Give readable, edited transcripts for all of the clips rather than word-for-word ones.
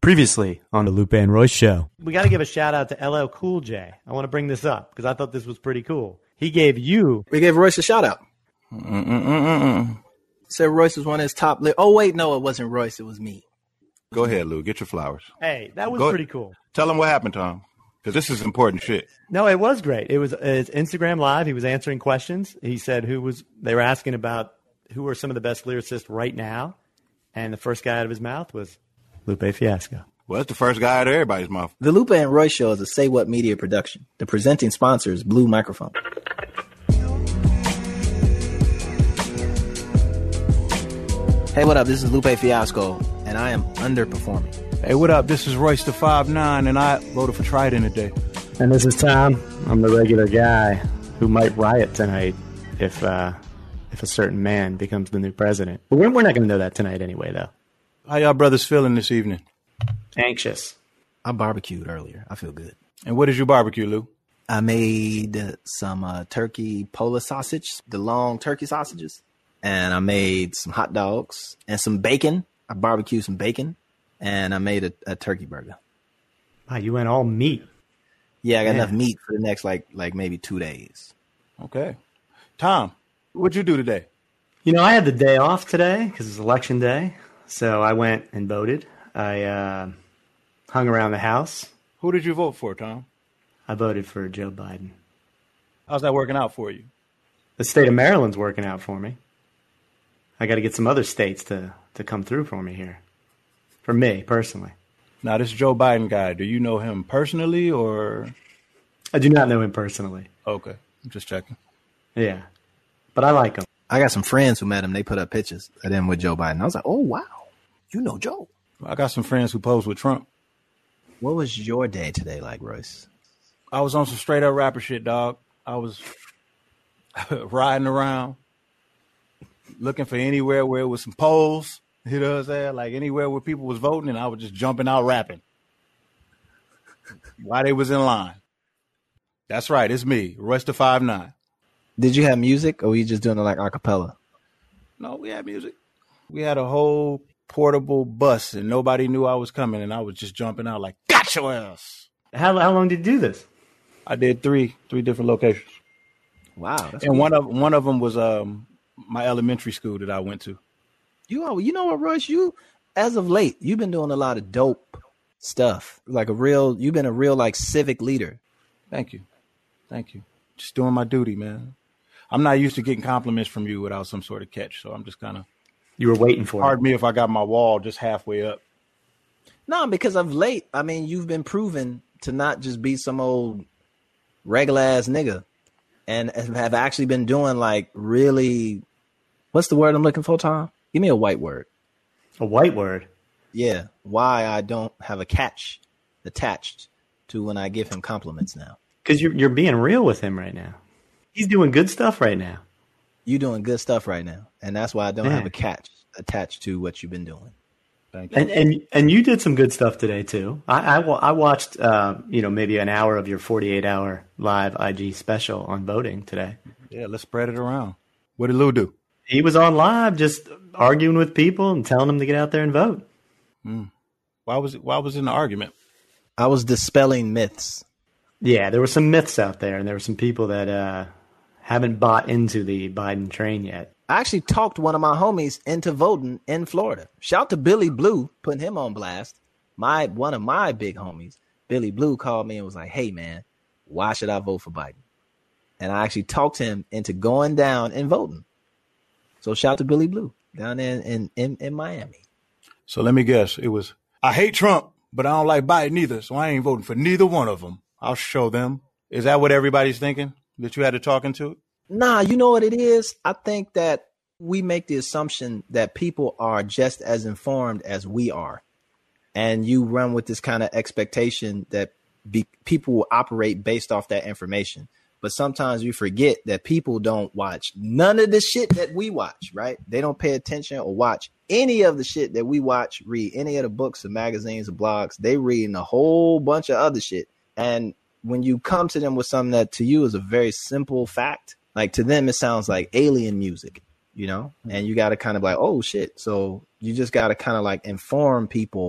Previously on the Lupe and Royce Show. We got to give a shout out to LL Cool J. I want to bring this up because I thought this was pretty cool. He gave you... We gave Royce a shout out. Said Royce was one of his top... Oh, wait, no, it wasn't Royce. It was me. Go ahead, Lou. Get your flowers. Hey, that was pretty cool. Tell him what happened, Tom, because this is important shit. No, it was great. It was Instagram Live. He was answering questions. He said they were asking about who are some of the best lyricists right now, and the first guy out of his mouth was Lupe Fiasco. Well, that's the first guy out of everybody's mouth. The Lupe and Royce Show is a Say What Media production. The presenting sponsor is Blue Microphone. Hey, what up? This is Lupe Fiasco, and I am underperforming. Hey, what up? This is Royce the 5'9", and I voted for Trident today. And this is Tom. I'm the regular guy who might riot tonight if a certain man becomes the new president. But we're not going to know that tonight anyway, though. How y'all brothers feeling this evening? Anxious. I barbecued earlier. I feel good. And what did you barbecue, Lou? I made some turkey Polish sausage, the long turkey sausages. And I made some hot dogs and some bacon. I barbecued some bacon. And I made a turkey burger. Wow, you went all meat. Yeah, I got enough meat for the next like maybe 2 days. Okay. Tom, what'd you do today? You know, I had the day off today because it's election day. So I went and voted. I hung around the house. Who did you vote for, Tom? I voted for Joe Biden. How's that working out for you? The state of Maryland's working out for me. I got to get some other states to come through for me here. For me, personally. Now, this Joe Biden guy, do you know him personally or? I do not know him personally. Okay. I'm just checking. Yeah. But I like him. I got some friends who met him. They put up pictures of them with Joe Biden. I was like, oh, wow. You know Joe. I got some friends who posed with Trump. What was your day today like, Royce? I was on some straight up rapper shit, dog. I was riding around looking for anywhere where it was some polls. You know what I'm saying? Like anywhere where people was voting, and I was just jumping out rapping while they was in line. That's right. It's me, Royce the 5'9". Did you have music or were you just doing it like a cappella? No, we had music. We had a whole portable bus and nobody knew I was coming, and I was just jumping out like, got your ass. How long did you do this? I did three different locations. Wow. And one of them was my elementary school that I went to. You know what, Royce? You, as of late, you've been doing a lot of dope stuff. You've been a real like civic leader. Thank you. Just doing my duty, man. I'm not used to getting compliments from you without some sort of catch, so I'm just kind of. You were waiting for it. Pardon me if I got my wall just halfway up. No, because of late, I mean, you've been proven to not just be some old regular ass nigga, and have actually been doing like really. What's the word I'm looking for, Tom? Give me a white word. A white word? Yeah. Why I don't have a catch attached to when I give him compliments now. Because you're being real with him right now. He's doing good stuff right now. You're doing good stuff right now. And that's why I don't have a catch attached to what you've been doing. Thank you. And you did some good stuff today, too. I watched, maybe an hour of your 48-hour live IG special on voting today. Yeah, let's spread it around. What did Lou do? He was on live just arguing with people and telling them to get out there and vote. Why was it in the argument? I was dispelling myths. Yeah, there were some myths out there, and there were some people that haven't bought into the Biden train yet. I actually talked one of my homies into voting in Florida. Shout to Billy Blue, putting him on blast. One of my big homies, Billy Blue, called me and was like, hey, man, why should I vote for Biden? And I actually talked him into going down and voting. So shout to Billy Blue down there in Miami. So let me guess. It was, I hate Trump, but I don't like Biden either, so I ain't voting for neither one of them. I'll show them. Is that what everybody's thinking that you had to talk into? Nah, you know what it is? I think that we make the assumption that people are just as informed as we are. And you run with this kind of expectation that people will operate based off that information. But sometimes you forget that people don't watch none of the shit that we watch, right? They don't pay attention or watch any of the shit that we watch, read any of the books or magazines or blogs. They read a whole bunch of other shit. And when you come to them with something that to you is a very simple fact, like to them, it sounds like alien music, and you got to kind of like, oh shit. So you just got to kind of like inform people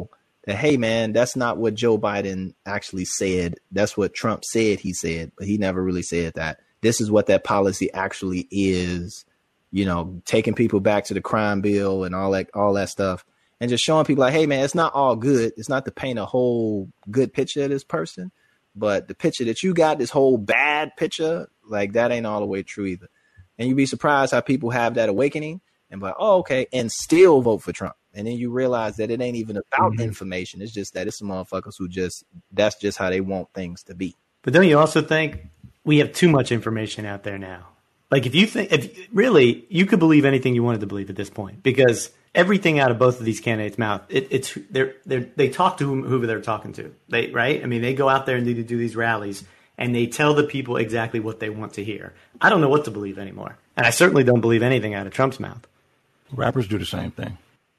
that, hey, man, that's not what Joe Biden actually said. That's what Trump said he said, but he never really said that. This is what that policy actually is, you know, taking people back to the crime bill and all that stuff. And just showing people like, hey, man, it's not all good. It's not to paint a whole good picture of this person, but the picture that you got, this whole bad picture, like that ain't all the way true either. And you'd be surprised how people have that awakening and be like, oh, okay, and still vote for Trump. And then you realize that it ain't even about information. It's just that it's some motherfuckers who that's just how they want things to be. But don't you also think we have too much information out there now? Like if really, you could believe anything you wanted to believe at this point, because everything out of both of these candidates' mouth, they talk to whoever they're talking to, right? I mean, they go out there and they do these rallies and they tell the people exactly what they want to hear. I don't know what to believe anymore. And I certainly don't believe anything out of Trump's mouth. Rappers do the same thing.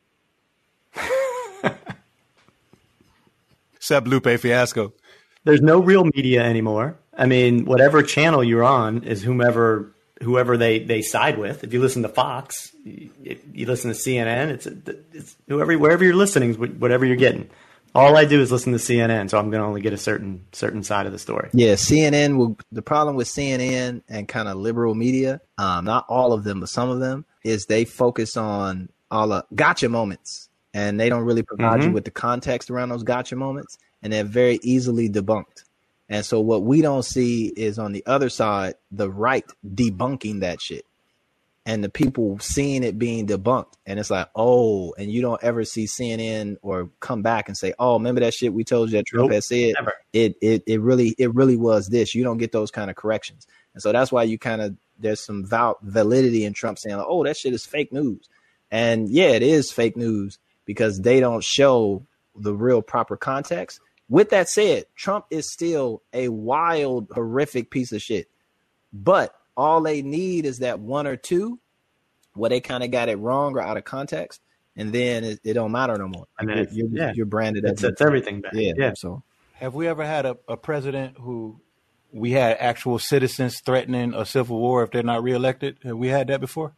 Except Lupe Fiasco. There's no real media anymore. I mean, whatever channel you're on is whoever they side with. If you listen to Fox, you listen to CNN, it's wherever you're listening, whatever you're getting. All I do is listen to CNN, so I'm going to only get a certain side of the story. Yeah, CNN. The problem with CNN and kind of liberal media, not all of them, but some of them, is they focus on all the gotcha moments, and they don't really provide you with the context around those gotcha moments, and they're very easily debunked. And so what we don't see is on the other side, the right debunking that shit and the people seeing it being debunked. And it's like, oh, and you don't ever see CNN or come back and say, oh, remember that shit we told you that Trump had said? Never. It really was this. You don't get those kind of corrections. And so that's why there's some validity in Trump saying, oh, that shit is fake news. And yeah, it is fake news because they don't show the real proper context. With that said, Trump is still a wild, horrific piece of shit. But all they need is that one or two where they kind of got it wrong or out of context, and then it don't matter no more. And then you're branded as it's everything back. Yeah. So have we ever had a president who we had actual citizens threatening a civil war if they're not reelected? Have we had that before?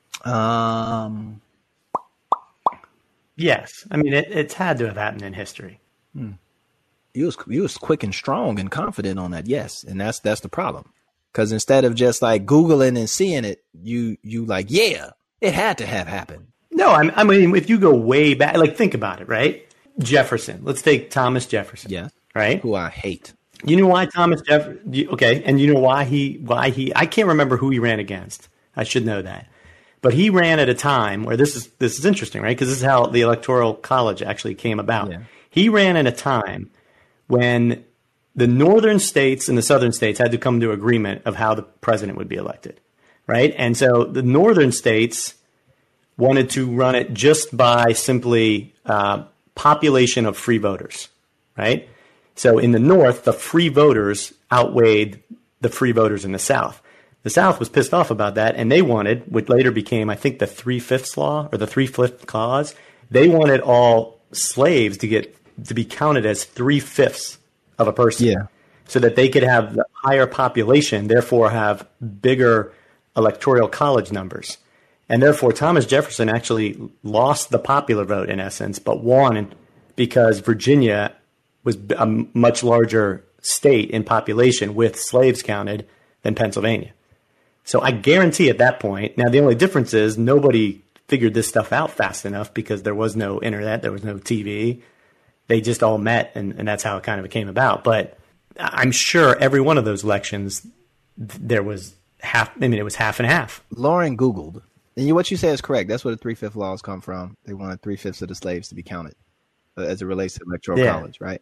Yes. I mean, it's had to have happened in history. You was quick and strong and confident on that. Yes. And that's the problem. Because instead of just like Googling and seeing it, you like, yeah, it had to have happened. No, I mean, if you go way back, like think about it, right? Jefferson. Let's take Thomas Jefferson. Yeah. Right? Who I hate. You know why Thomas Jefferson? Okay. And you know why he, I can't remember who he ran against. I should know that. But he ran at a time where this is interesting, right? Because this is how the Electoral College actually came about. Yeah. He ran at a time when the northern states and the southern states had to come to agreement of how the president would be elected, right? And so the northern states wanted to run it just by simply population of free voters, right? So in the north, the free voters outweighed the free voters in the south. The South was pissed off about that, and they wanted, what later became, I think, the 3/5 law or the 3/5 clause. They wanted all slaves to be counted as 3/5 of a person, so that they could have the higher population, therefore have bigger electoral college numbers. And therefore, Thomas Jefferson actually lost the popular vote in essence, but won because Virginia was a much larger state in population with slaves counted than Pennsylvania. So I guarantee at that point, now the only difference is nobody figured this stuff out fast enough because there was no internet, there was no TV. They just all met, and that's how it kind of came about. But I'm sure every one of those elections, there was it was half and half. Lauren Googled, and what you say is correct. That's where the 3/5 laws come from. They wanted 3/5 of the slaves to be counted as it relates to electoral college, right?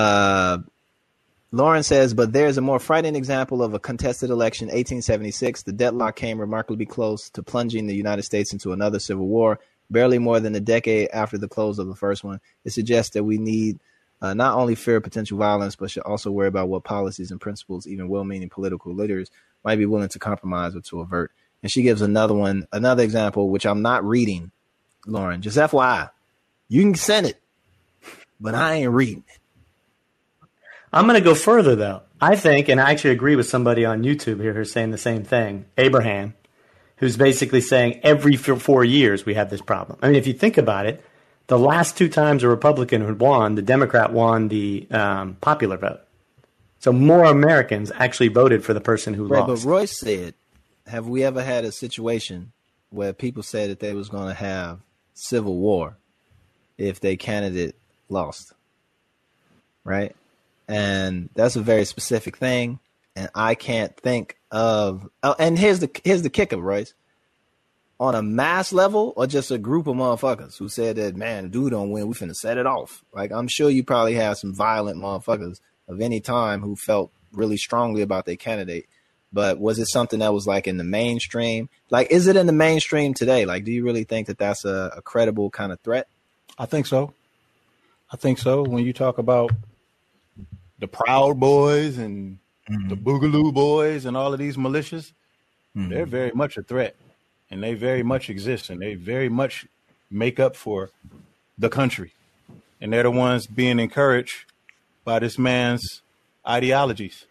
Lauren says, but there's a more frightening example of a contested election, 1876. The deadlock came remarkably close to plunging the United States into another civil war, barely more than a decade after the close of the first one. It suggests that we need not only fear potential violence, but should also worry about what policies and principles even well-meaning political leaders might be willing to compromise or to avert. And she gives another example, which I'm not reading, Lauren. Just FYI, you can send it, but I ain't reading it. I'm going to go further, though. I think, and I actually agree with somebody on YouTube here who's saying the same thing, Abraham, who's basically saying every 4 years we have this problem. I mean, if you think about it, The last two times a Republican had won, the Democrat won the popular vote. So more Americans actually voted for the person who lost. But Royce said, have we ever had a situation where people said that they was going to have civil war if their candidate lost? Right? And that's a very specific thing. And I can't think of. Oh, and here's the kicker, Royce. On a mass level, or just a group of motherfuckers who said that, man, dude don't win, we finna set it off. Like, I'm sure you probably have some violent motherfuckers of any time who felt really strongly about their candidate. But was it something that was like in the mainstream? Like, is it in the mainstream today? Like, do you really think that that's a credible kind of threat? I think so. When you talk about the Proud Boys and the Boogaloo Boys and all of these militias, they're very much a threat. And they very much exist, and they very much make up for the country. And they're the ones being encouraged by this man's ideologies.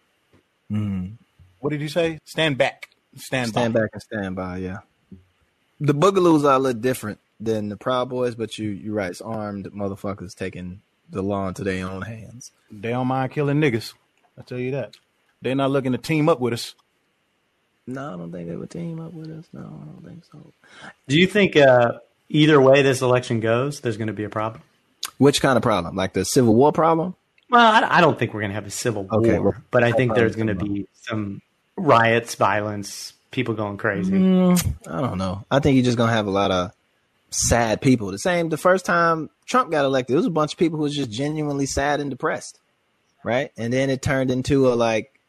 What did you say? Stand back. Stand back and stand by, yeah. The Boogaloos are a little different than the Proud Boys, but you're right. It's armed motherfuckers taking the law into their own hands. They don't mind killing niggas. I tell you that. They're not looking to team up with us. No, I don't think they would team up with us. No, I don't think so. Do you think either way this election goes, there's going to be a problem? Which kind of problem? Like the Civil War problem? Well, I don't think we're going to have a civil war, but I think there's going to be some riots, violence, people going crazy. I don't know. I think you're just going to have a lot of sad people. The first time Trump got elected, it was a bunch of people who was just genuinely sad and depressed, right? And then it turned into a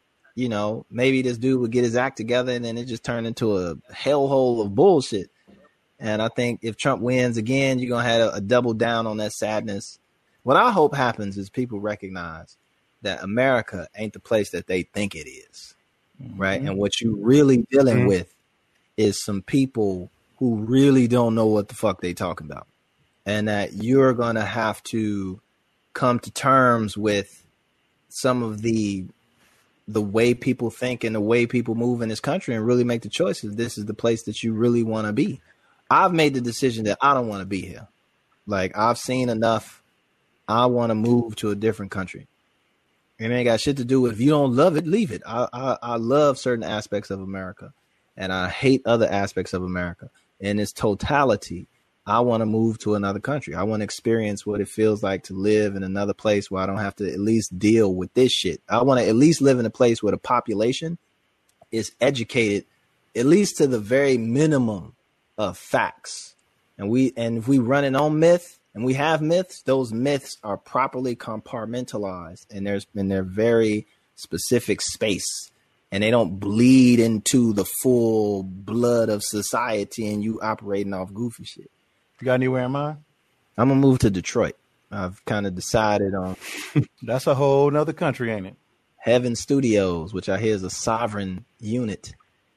maybe this dude would get his act together, and then it just turned into a hellhole of bullshit. And I think if Trump wins again, you're going to have a double down on that sadness. What I hope happens is people recognize that America ain't the place that they think it is, right? And what you're really dealing with is some people who really don't know what the fuck they talking about. And that you're going to have to come to terms with some of the way people think and the way people move in this country and really make the choices. This is the place that you really want to be. I've made the decision that I don't want to be here. Like, I've seen enough. I want to move to a different country. It ain't got shit to do with, if you don't love it, leave it. I love certain aspects of America, and I hate other aspects of America. In its totality, I want to move to another country. I want to experience what it feels like to live in another place where I don't have to at least deal with this shit. I want to at least live in a place where the population is educated, at least to the very minimum of facts. And if we run it on myth, and we have myths, those myths are properly compartmentalized, and they're very specific space, and they don't bleed into the full blood of society and you operating off goofy shit. You got anywhere in mind? I'm gonna move to Detroit. I've kind of decided on. That's a whole nother country, ain't it? Heaven Studios, which I hear is a sovereign unit.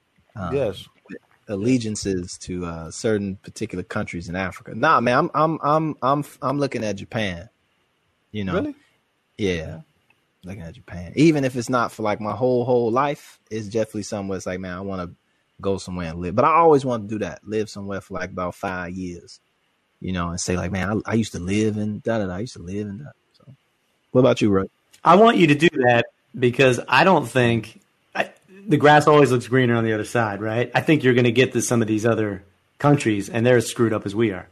Yes. With allegiances to certain particular countries in Africa. Nah, man, I'm looking at Japan. You know, really? Yeah, looking at Japan. Even if it's not for like my whole life, it's definitely somewhere. It's like, man, I want to go somewhere and live. But I always want to do that. Live somewhere for like about 5 years. You know, and say like, man, I used to live in da-da-da. I used to live in that. So, what about you, Roy? I want you to do that because I don't think the grass always looks greener on the other side, right? I think you're going to get to some of these other countries, and they're as screwed up as we are.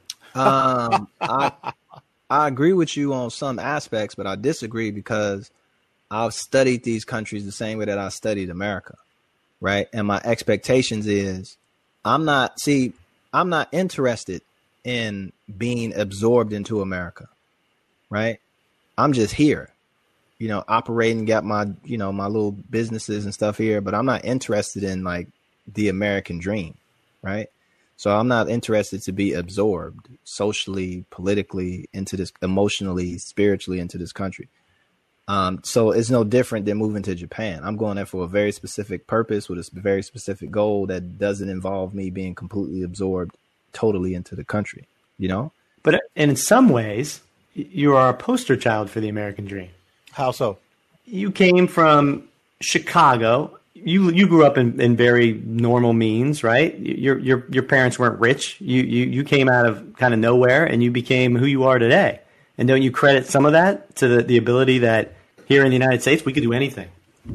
I agree with you on some aspects, but I disagree because I've studied these countries the same way that I studied America, right? And my expectations is I'm not interested in being absorbed into America, right? I'm just here, you know, operating, got my, you know, my little businesses and stuff here, but I'm not interested in like the American dream, right? So I'm not interested to be absorbed socially, politically into this, emotionally, spiritually into this country. So it's no different than moving to Japan. I'm going there for a very specific purpose with a very specific goal that doesn't involve me being completely absorbed totally into the country, you know? But in some ways, you are a poster child for the American dream. How so? You came from Chicago. you grew up in very normal means, right? Your parents weren't rich. You came out of kind of nowhere and you became who you are today. And don't you credit some of that to the ability that here in the United States we could do anything?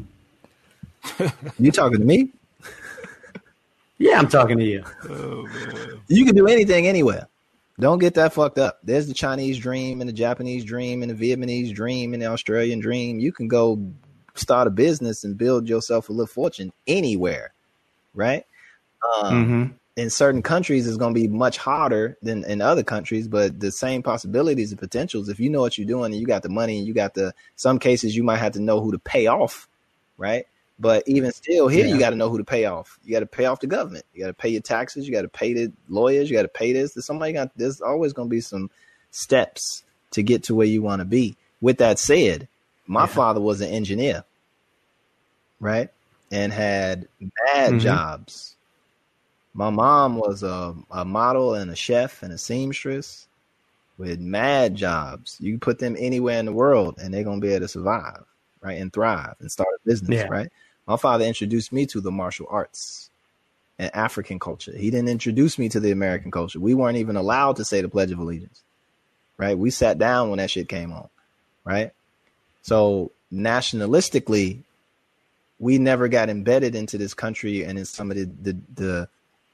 You talking to me? Yeah, I'm talking to you. Oh, man. You can do anything anywhere. Don't get that fucked up. There's the Chinese dream and the Japanese dream and the Vietnamese dream and the Australian dream. You can go start a business and build yourself a little fortune anywhere, right? In certain countries, it's going to be much harder than in other countries, but the same possibilities and potentials. If you know what you're doing and you got the money and you got some cases you might have to know who to pay off, right? But even still here, you got to know who to pay off. You got to pay off the government. You got to pay your taxes. You got to pay the lawyers. You got to pay this. There's always going to be some steps to get to where you want to be. With that said, my father was an engineer, right? And had bad jobs. My mom was a model and a chef and a seamstress with mad jobs. You can put them anywhere in the world and they're going to be able to survive, right? And thrive and start a business, right? My father introduced me to the martial arts and African culture. He didn't introduce me to the American culture. We weren't even allowed to say the Pledge of Allegiance, right? We sat down when that shit came on, right? So nationalistically, we never got embedded into this country and in some of the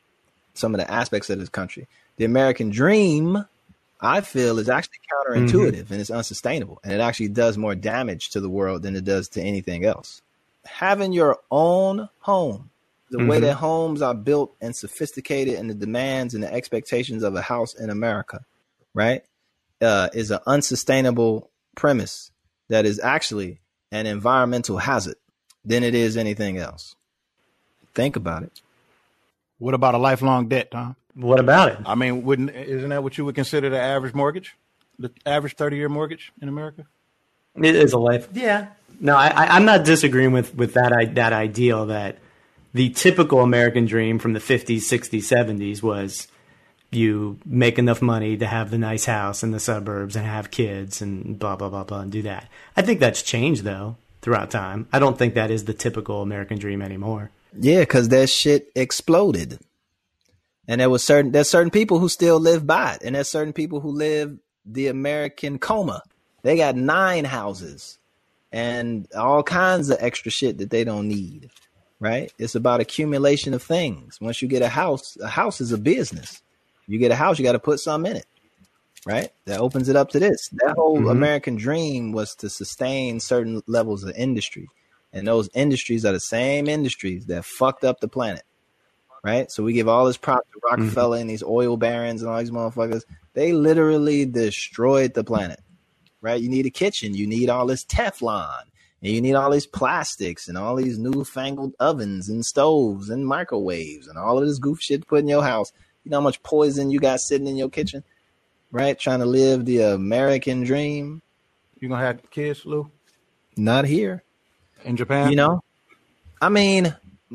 aspects of this country. The American dream, I feel, is actually counterintuitive and it's unsustainable. And it actually does more damage to the world than it does to anything else. Having your own home, the way that homes are built and sophisticated and the demands and the expectations of a house in America, right, is an unsustainable premise that is actually an environmental hazard than it is anything else. Think about it. What about a lifelong debt, Tom? What about it? I mean, isn't that what you would consider the average mortgage? The average 30-year mortgage in America? It is a life. Yeah. No, I'm not disagreeing with that ideal that the typical American dream from the 50s, 60s, 70s was you make enough money to have the nice house in the suburbs and have kids and blah, blah, blah, blah, and do that. I think that's changed, though, throughout time. I don't think that is the typical American dream anymore. Yeah, because that shit exploded. And there's certain people who still live by it. And there's certain people who live the American coma. They got 9 houses and all kinds of extra shit that they don't need, right? It's about accumulation of things. Once you get a house is a business. You get a house, you got to put something in it, right? That opens it up to this. That whole American dream was to sustain certain levels of industry. And those industries are the same industries that fucked up the planet, right? So we give all this prop to Rockefeller and these oil barons and all these motherfuckers. They literally destroyed the planet, right? You need a kitchen. You need all this Teflon. And you need all these plastics and all these newfangled ovens and stoves and microwaves and all of this goof shit to put in your house. You know how much poison you got sitting in your kitchen, right? Trying to live the American dream. You gonna have kids, Lou? Not here. In Japan? You know? I mean,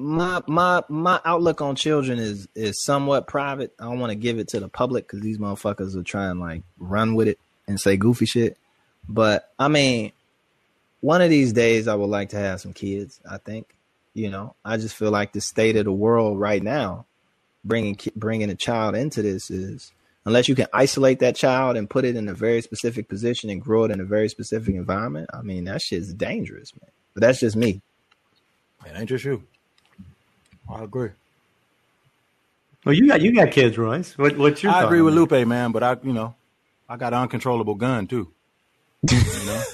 my outlook on children is somewhat private. I don't want to give it to the public because these motherfuckers will try and like run with it and say goofy shit. But I mean, one of these days I would like to have some kids, I think. You know, I just feel like the state of the world right now, bringing a child into this is, unless you can isolate that child and put it in a very specific position and grow it in a very specific environment, I mean, that shit's dangerous, man. But that's just me. It ain't just you. I agree. Well, you got kids, Royce. What's your thought? I agree with Lupe, man, but I got an uncontrollable gun too. You know?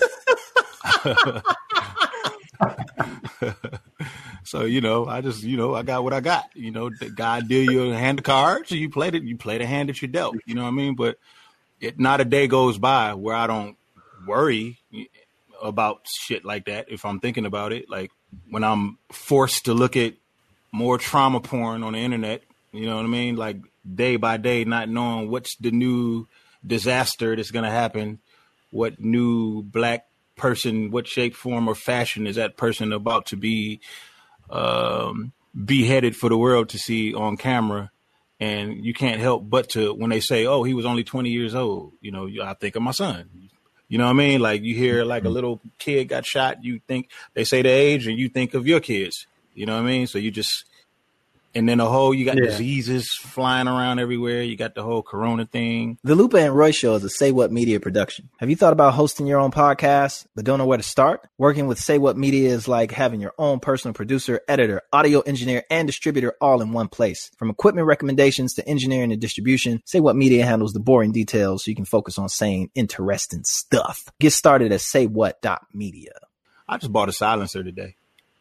So, I just, I got what I got. God deal you a hand of cards, you play the hand that you dealt. You know what I mean? But not a day goes by where I don't worry about shit like that if I'm thinking about it. Like when I'm forced to look at more trauma porn on the internet, you know what I mean? Like day by day, not knowing what's the new disaster that's going to happen, what new black person, what shape, form, or fashion is that person about to be beheaded for the world to see on camera. And you can't help but to, when they say, oh, he was only 20 years old, I think of my son. You know what I mean? Like you hear like a little kid got shot, you think they say the age and you think of your kids, You know what I mean? So you just, and then you got diseases flying around everywhere. You got the whole corona thing. The Lupe and Roy Show is a Say What Media production. Have you thought about hosting your own podcast, but don't know where to start? Working with Say What Media is like having your own personal producer, editor, audio engineer, and distributor all in one place. From equipment recommendations to engineering and distribution, Say What Media handles the boring details so you can focus on saying interesting stuff. Get started at saywhat.media. I just bought a silencer today.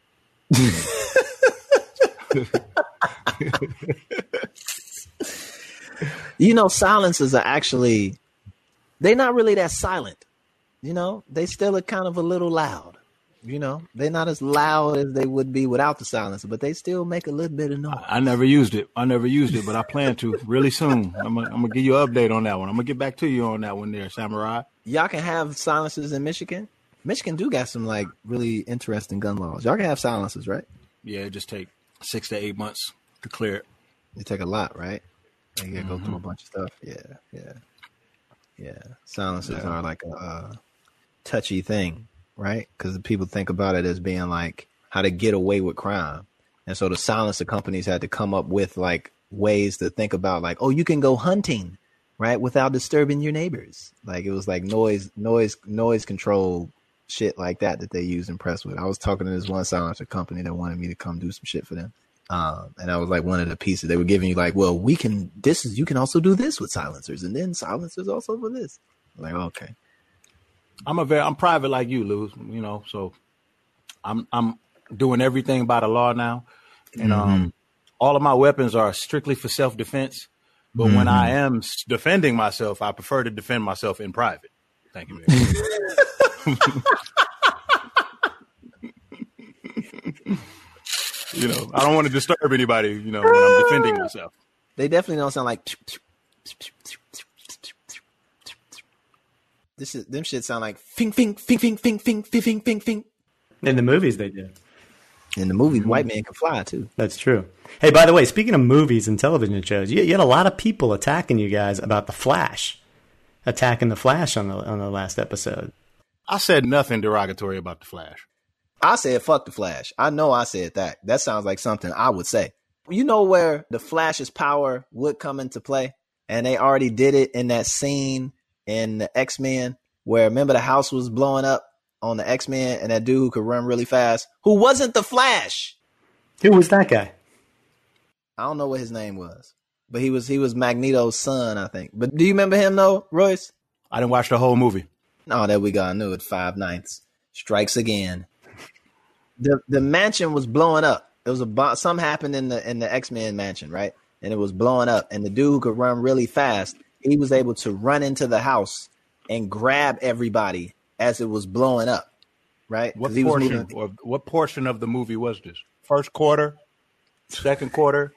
You know, silencers are actually, they're not really that silent. You know, they still are kind of a little loud. You know, they're not as loud as they would be without the silencer, but they still make a little bit of noise. I never used it, but I plan to really soon. I'm gonna give you an update on that one. I'm gonna get back to you on that one there, Samurai. Y'all can have silencers in Michigan. Michigan do got some like really interesting gun laws. Y'all can have silencers, right? Yeah, it just take 6 to 8 months to clear it. It take a lot, right? You gotta go through a bunch of stuff. Yeah. Silencers are like a touchy thing, right? Because people think about it as being like how to get away with crime, and so the silencer companies had to come up with like ways to think about like, oh, you can go hunting, right, without disturbing your neighbors. Like it was like noise control shit like that they use in press with. I was talking to this one silencer company that wanted me to come do some shit for them. And I was like one of the pieces they were giving you like, well, you can also do this with silencers, and then silencers also for this. I'm like, okay. I'm private like you, Lou, you know, so I'm doing everything by the law now. And all of my weapons are strictly for self-defense. But when I am defending myself, I prefer to defend myself in private. Thank you, man. You know, I don't want to disturb anybody, you know, when I'm defending myself. They definitely don't sound like them shit sound like fing fing fing fing fing fing fing fing fing fing. In the movies they do. In the movies, white man can fly too. That's true. Hey, by the way, speaking of movies and television shows, you had a lot of people attacking you guys about The Flash. Attacking The Flash on the last episode. I said nothing derogatory about The Flash. I said, fuck The Flash. I know I said that. That sounds like something I would say. You know where the Flash's power would come into play? And they already did it in that scene in the X-Men where, remember, the house was blowing up on the X-Men and that dude who could run really fast, who wasn't the Flash. Who was that guy? I don't know what his name was, but he was Magneto's son, I think. But do you remember him though, Royce? I didn't watch the whole movie. Oh, there we go. I knew it. 5/9 strikes again. The mansion was blowing up. It was something happened in the X-Men mansion, right? And it was blowing up. And the dude who could run really fast, he was able to run into the house and grab everybody as it was blowing up, right? What portion of the movie was this? First quarter? Second quarter?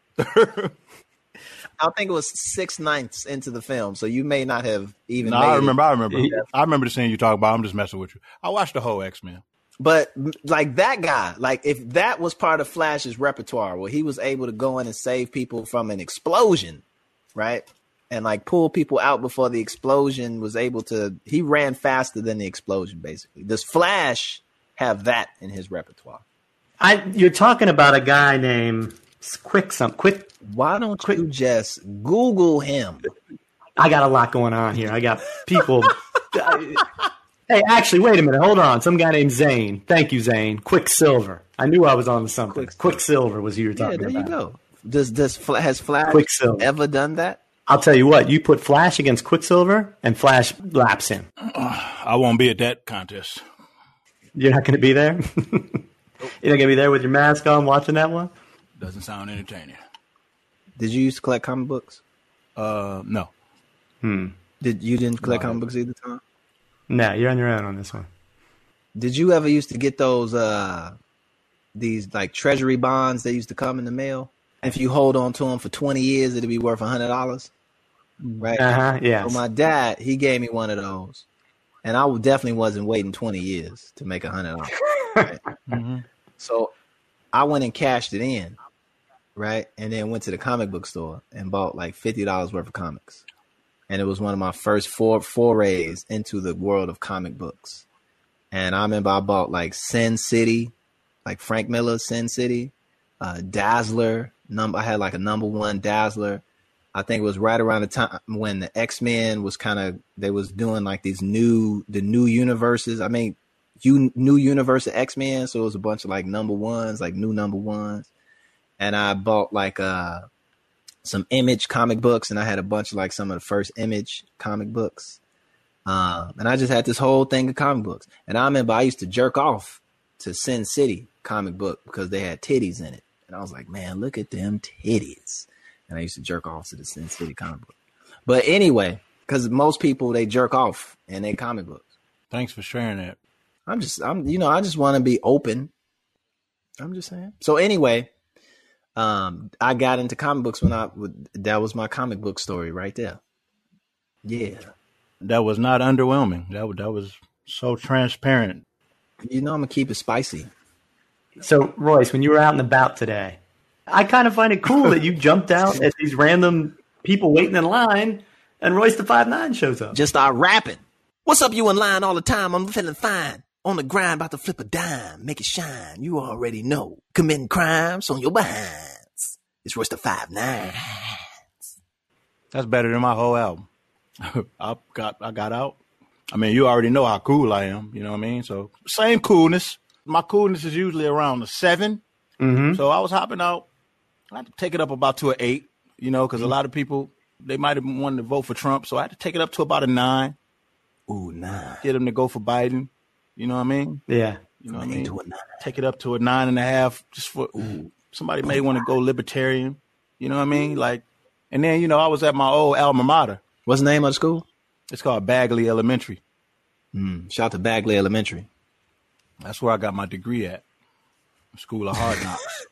I think it was 6/9 into the film, so you may not have even. No, I remember. I remember the scene you talk about. I'm just messing with you. I watched the whole X-Men. But like that guy, like if that was part of Flash's repertoire, where he was able to go in and save people from an explosion, right? And like pull people out before the explosion was able to. He ran faster than the explosion, basically. Does Flash have that in his repertoire? You're talking about a guy named Quick. Why don't you just Google him? I got a lot going on here. I got people. Hey, actually, wait a minute. Hold on. Some guy named Zane. Thank you, Zane. Quicksilver. I knew I was on to something. Quicksilver was who you were talking about. Yeah, there you go. Has Flash ever done that? I'll tell you what. You put Flash against Quicksilver, and Flash laps him. I won't be at that contest. You're not going to be there? You're not going to be there with your mask on watching that one? Doesn't sound entertaining. Did you used to collect comic books? No. You didn't collect comic books either, Tom? No, you're on your own on this one. Did you ever used to get those these like treasury bonds that used to come in the mail? And if you hold on to them for 20 years, it'd be worth $100, right? Yeah. So my dad, he gave me one of those, and I definitely wasn't waiting 20 years to make $100. Right? So I went and cashed it in, right? And then went to the comic book store and bought like $50 worth of comics. And it was one of my first forays into the world of comic books. And I remember I bought like Sin City, like Frank Miller's Sin City, Dazzler. I had like a number one Dazzler. I think it was right around the time when the X-Men was they was doing like the new universes. I mean, new universe of X-Men. So it was a bunch of like number ones, like new number ones. And I bought like some Image comic books, and I had a bunch of like some of the first Image comic books. And I just had this whole thing of comic books. And I remember I used to jerk off to Sin City comic book because they had titties in it. And I was like, man, look at them titties. And I used to jerk off to the Sin City comic book. But anyway, because most people, they jerk off in their comic books. Thanks for sharing that. I just want to be open. I'm just saying. So anyway, I got into comic books that was my comic book story right there. Yeah. That was not underwhelming. That was so transparent. I'm going to keep it spicy. So, Royce, when you were out and about today, I kind of find it cool that you jumped out at these random people waiting in line and Royce the 5'9" shows up. Just start rapping. What's up, you in line all the time? I'm feeling fine. On the grind, about to flip a dime. Make it shine. You already know. Committing crimes on your behinds. It's Royce the 5'9". That's better than my whole album. I got out. I mean, you already know how cool I am. You know what I mean? So same coolness. My coolness is usually around a 7. Mm-hmm. So I was hopping out. I had to take it up about to an 8, because a lot of people, they might have wanted to vote for Trump. So I had to take it up to about a 9. Ooh, 9. Get them to go for Biden. You know what I mean? Yeah. You know what I mean? Take it up to a 9.5 just for, somebody may want to go libertarian. You know what I mean? Like, and then, I was at my old alma mater. What's the name of the school? It's called Bagley Elementary. Shout out to Bagley Elementary. That's where I got my degree at. School of Hard Knocks.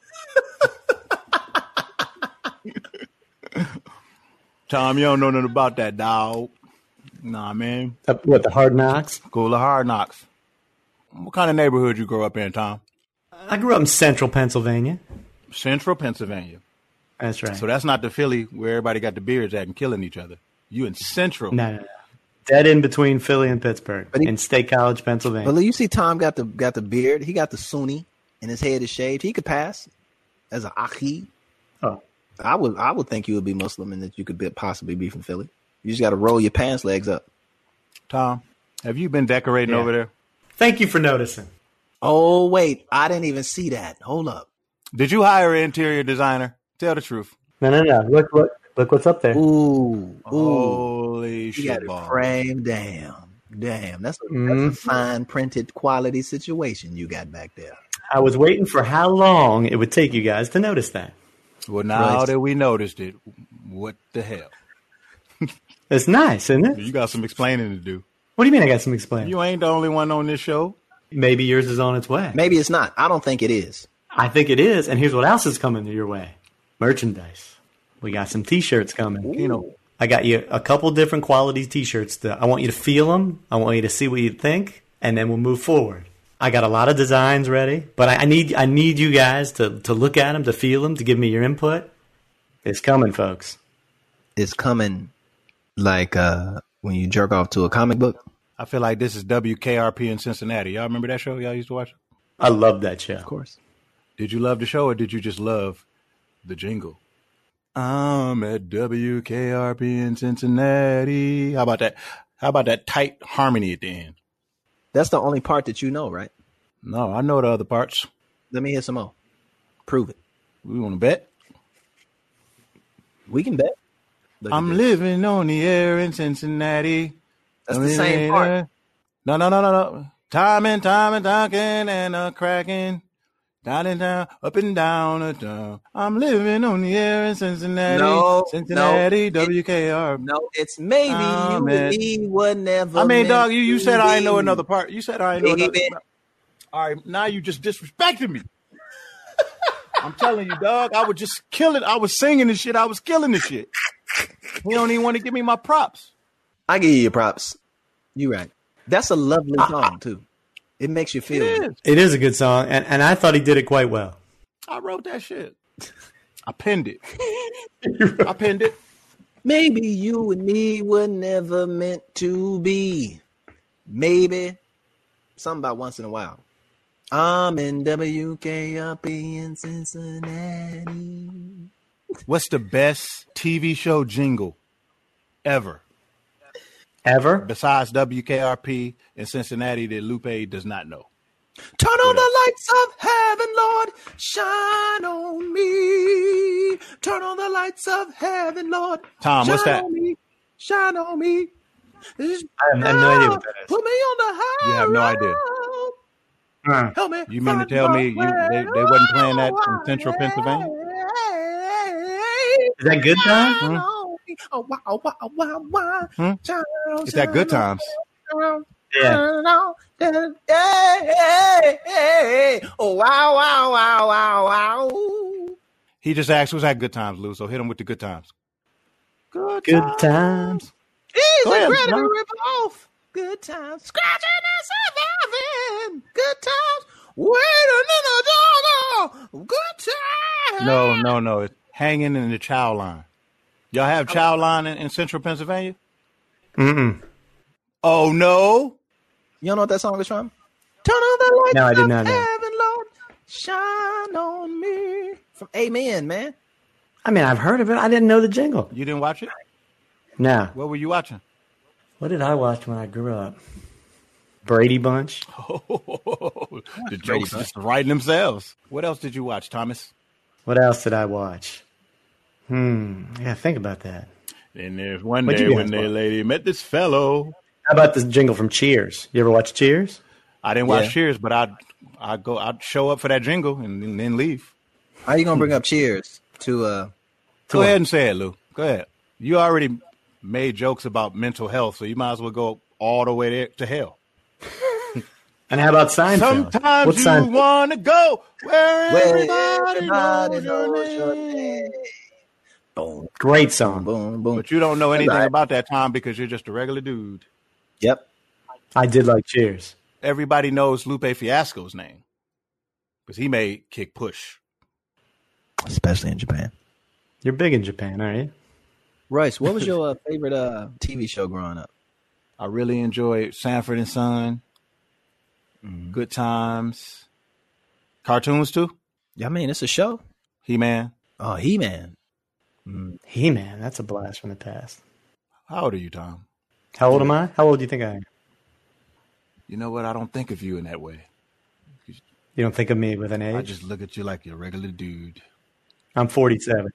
Tom, you don't know nothing about that, dog. Nah, man. What, the Hard Knocks? School of Hard Knocks. What kind of neighborhood you grow up in, Tom? I grew up in central Pennsylvania. Central Pennsylvania. That's right. So that's not the Philly where everybody got the beards at and killing each other. You in Central. No. Dead in between Philly and Pittsburgh, in State College, Pennsylvania. But you see, Tom got the beard. He got the Sunni, and his head is shaved. He could pass as an Ahi. Oh, I would think you would be Muslim and that you could possibly be from Philly. You just got to roll your pants legs up. Tom, have you been decorating over there? Thank you for noticing. Oh, wait. I didn't even see that. Hold up. Did you hire an interior designer? Tell the truth. No. Look what's up there. Ooh. Holy shit. You got it framed. Damn. That's a fine printed quality situation you got back there. I was waiting for how long it would take you guys to notice that. Well, now that we noticed it, what the hell? It's nice, isn't it? You got some explaining to do. What do you mean I got some explaining? You ain't the only one on this show. Maybe yours is on its way. Maybe it's not. I don't think it is. I think it is. And here's what else is coming your way. Merchandise. We got some T-shirts coming. Ooh. I got you a couple different quality T-shirts. I want you to feel them. I want you to see what you think, and then we'll move forward. I got a lot of designs ready, but I need you guys to look at them, to feel them, to give me your input. It's coming, folks. It's coming like when you jerk off to a comic book. I feel like this is WKRP in Cincinnati. Y'all remember that show y'all used to watch? I love that show. Of course. Did you love the show or did you just love the jingle? I'm at WKRP in Cincinnati. How about that? How about that tight harmony at the end? That's the only part that you know, right? No, I know the other parts. Let me hear some more. Prove it. We want to bet? We can bet. I'm living on the air in Cincinnati. That's the same part. No. Time and talking and a cracking. Down and down, up and down and down. I'm living on the air in Cincinnati. Cincinnati, WKR. No, it's maybe you and me were never. I mean, dog, you said I ain't know another part. You said I ain't know another part. All right, now you just disrespected me. I'm telling you, dog, I was just killing. I was singing this shit. I was killing this shit. You don't even want to give me my props. I give you your props. You right. That's a lovely song, too. It makes you feel good. It is a good song, and I thought he did it quite well. I wrote that shit. I penned it. I penned it. Maybe you and me were never meant to be. Maybe. Something about once in a while. I'm in WKRP in Cincinnati. What's the best TV show jingle ever? Ever? Besides WKRP in Cincinnati that Lupe does not know. Turn on the lights of heaven, Lord. Shine on me. Turn on the lights of heaven, Lord. Tom, what's Shine that? on me. Shine on me. I have no idea what that is. Put me on the high You have no road. idea. Help me. You mean to find tell my me they way. wasn't playing that in Central Pennsylvania? Is that Good Time? Shine on me. Oh, wow, wow, wow, wow. Shine, It's that Good Times. Yeah. Hey. Oh, wow, wow, wow, wow, wow. He just asked, "Was that Good Times, Lou?" So hit him with the Good Times. Good Times. Easy, Go ahead, ready to Tom. rip off. Good times. Scratching and surviving. Good times. Waiting in the jungle. Good times. No. It's hanging in the chow line. Y'all have chow line in Central Pennsylvania? Mm-mm. Oh, no. You don't know what that song is from? Turn on the lights No, I did of not know. heaven, Lord. Shine on me. From Amen, man. I mean, I've heard of it. I didn't know the jingle. You didn't watch it? No. What were you watching? What did I watch when I grew up? Brady Bunch. The jokes just writing themselves. What else did you watch, Thomas? What else did I watch? I gotta think about that. And there's one What'd day you when guys the watch? lady met this fellow. How about this jingle from Cheers? You ever watch Cheers? I didn't watch Yeah. Cheers, but I'd show up for that jingle and then leave. How you going to bring up Cheers to Go ahead and say it, Lou. Go ahead. You already made jokes about mental health, so you might as well go all the way there to hell. And how about Seinfeld? Sometimes What's you Seinfeld? want to go where where everybody knows your name. name? Boom, Great song. boom, boom. But you don't know anything Right. about that, Tom, because you're just a regular dude. Yep. I did like Cheers. Everybody knows Lupe Fiasco's name because he made Kick Push. Especially in Japan. You're big in Japan, aren't you? Royce, what was your favorite TV show growing up? I really enjoyed Sanford and Son, Good Times, cartoons too. Yeah, I mean, it's a show. He-Man. Oh, He-Man. He-Man, that's a blast from the past. How old are you, Tom? How old am I? How old do you think I am? You know what? I don't think of you in that way. You don't think of me with an age? I just look at you like you're a regular dude. I'm 47.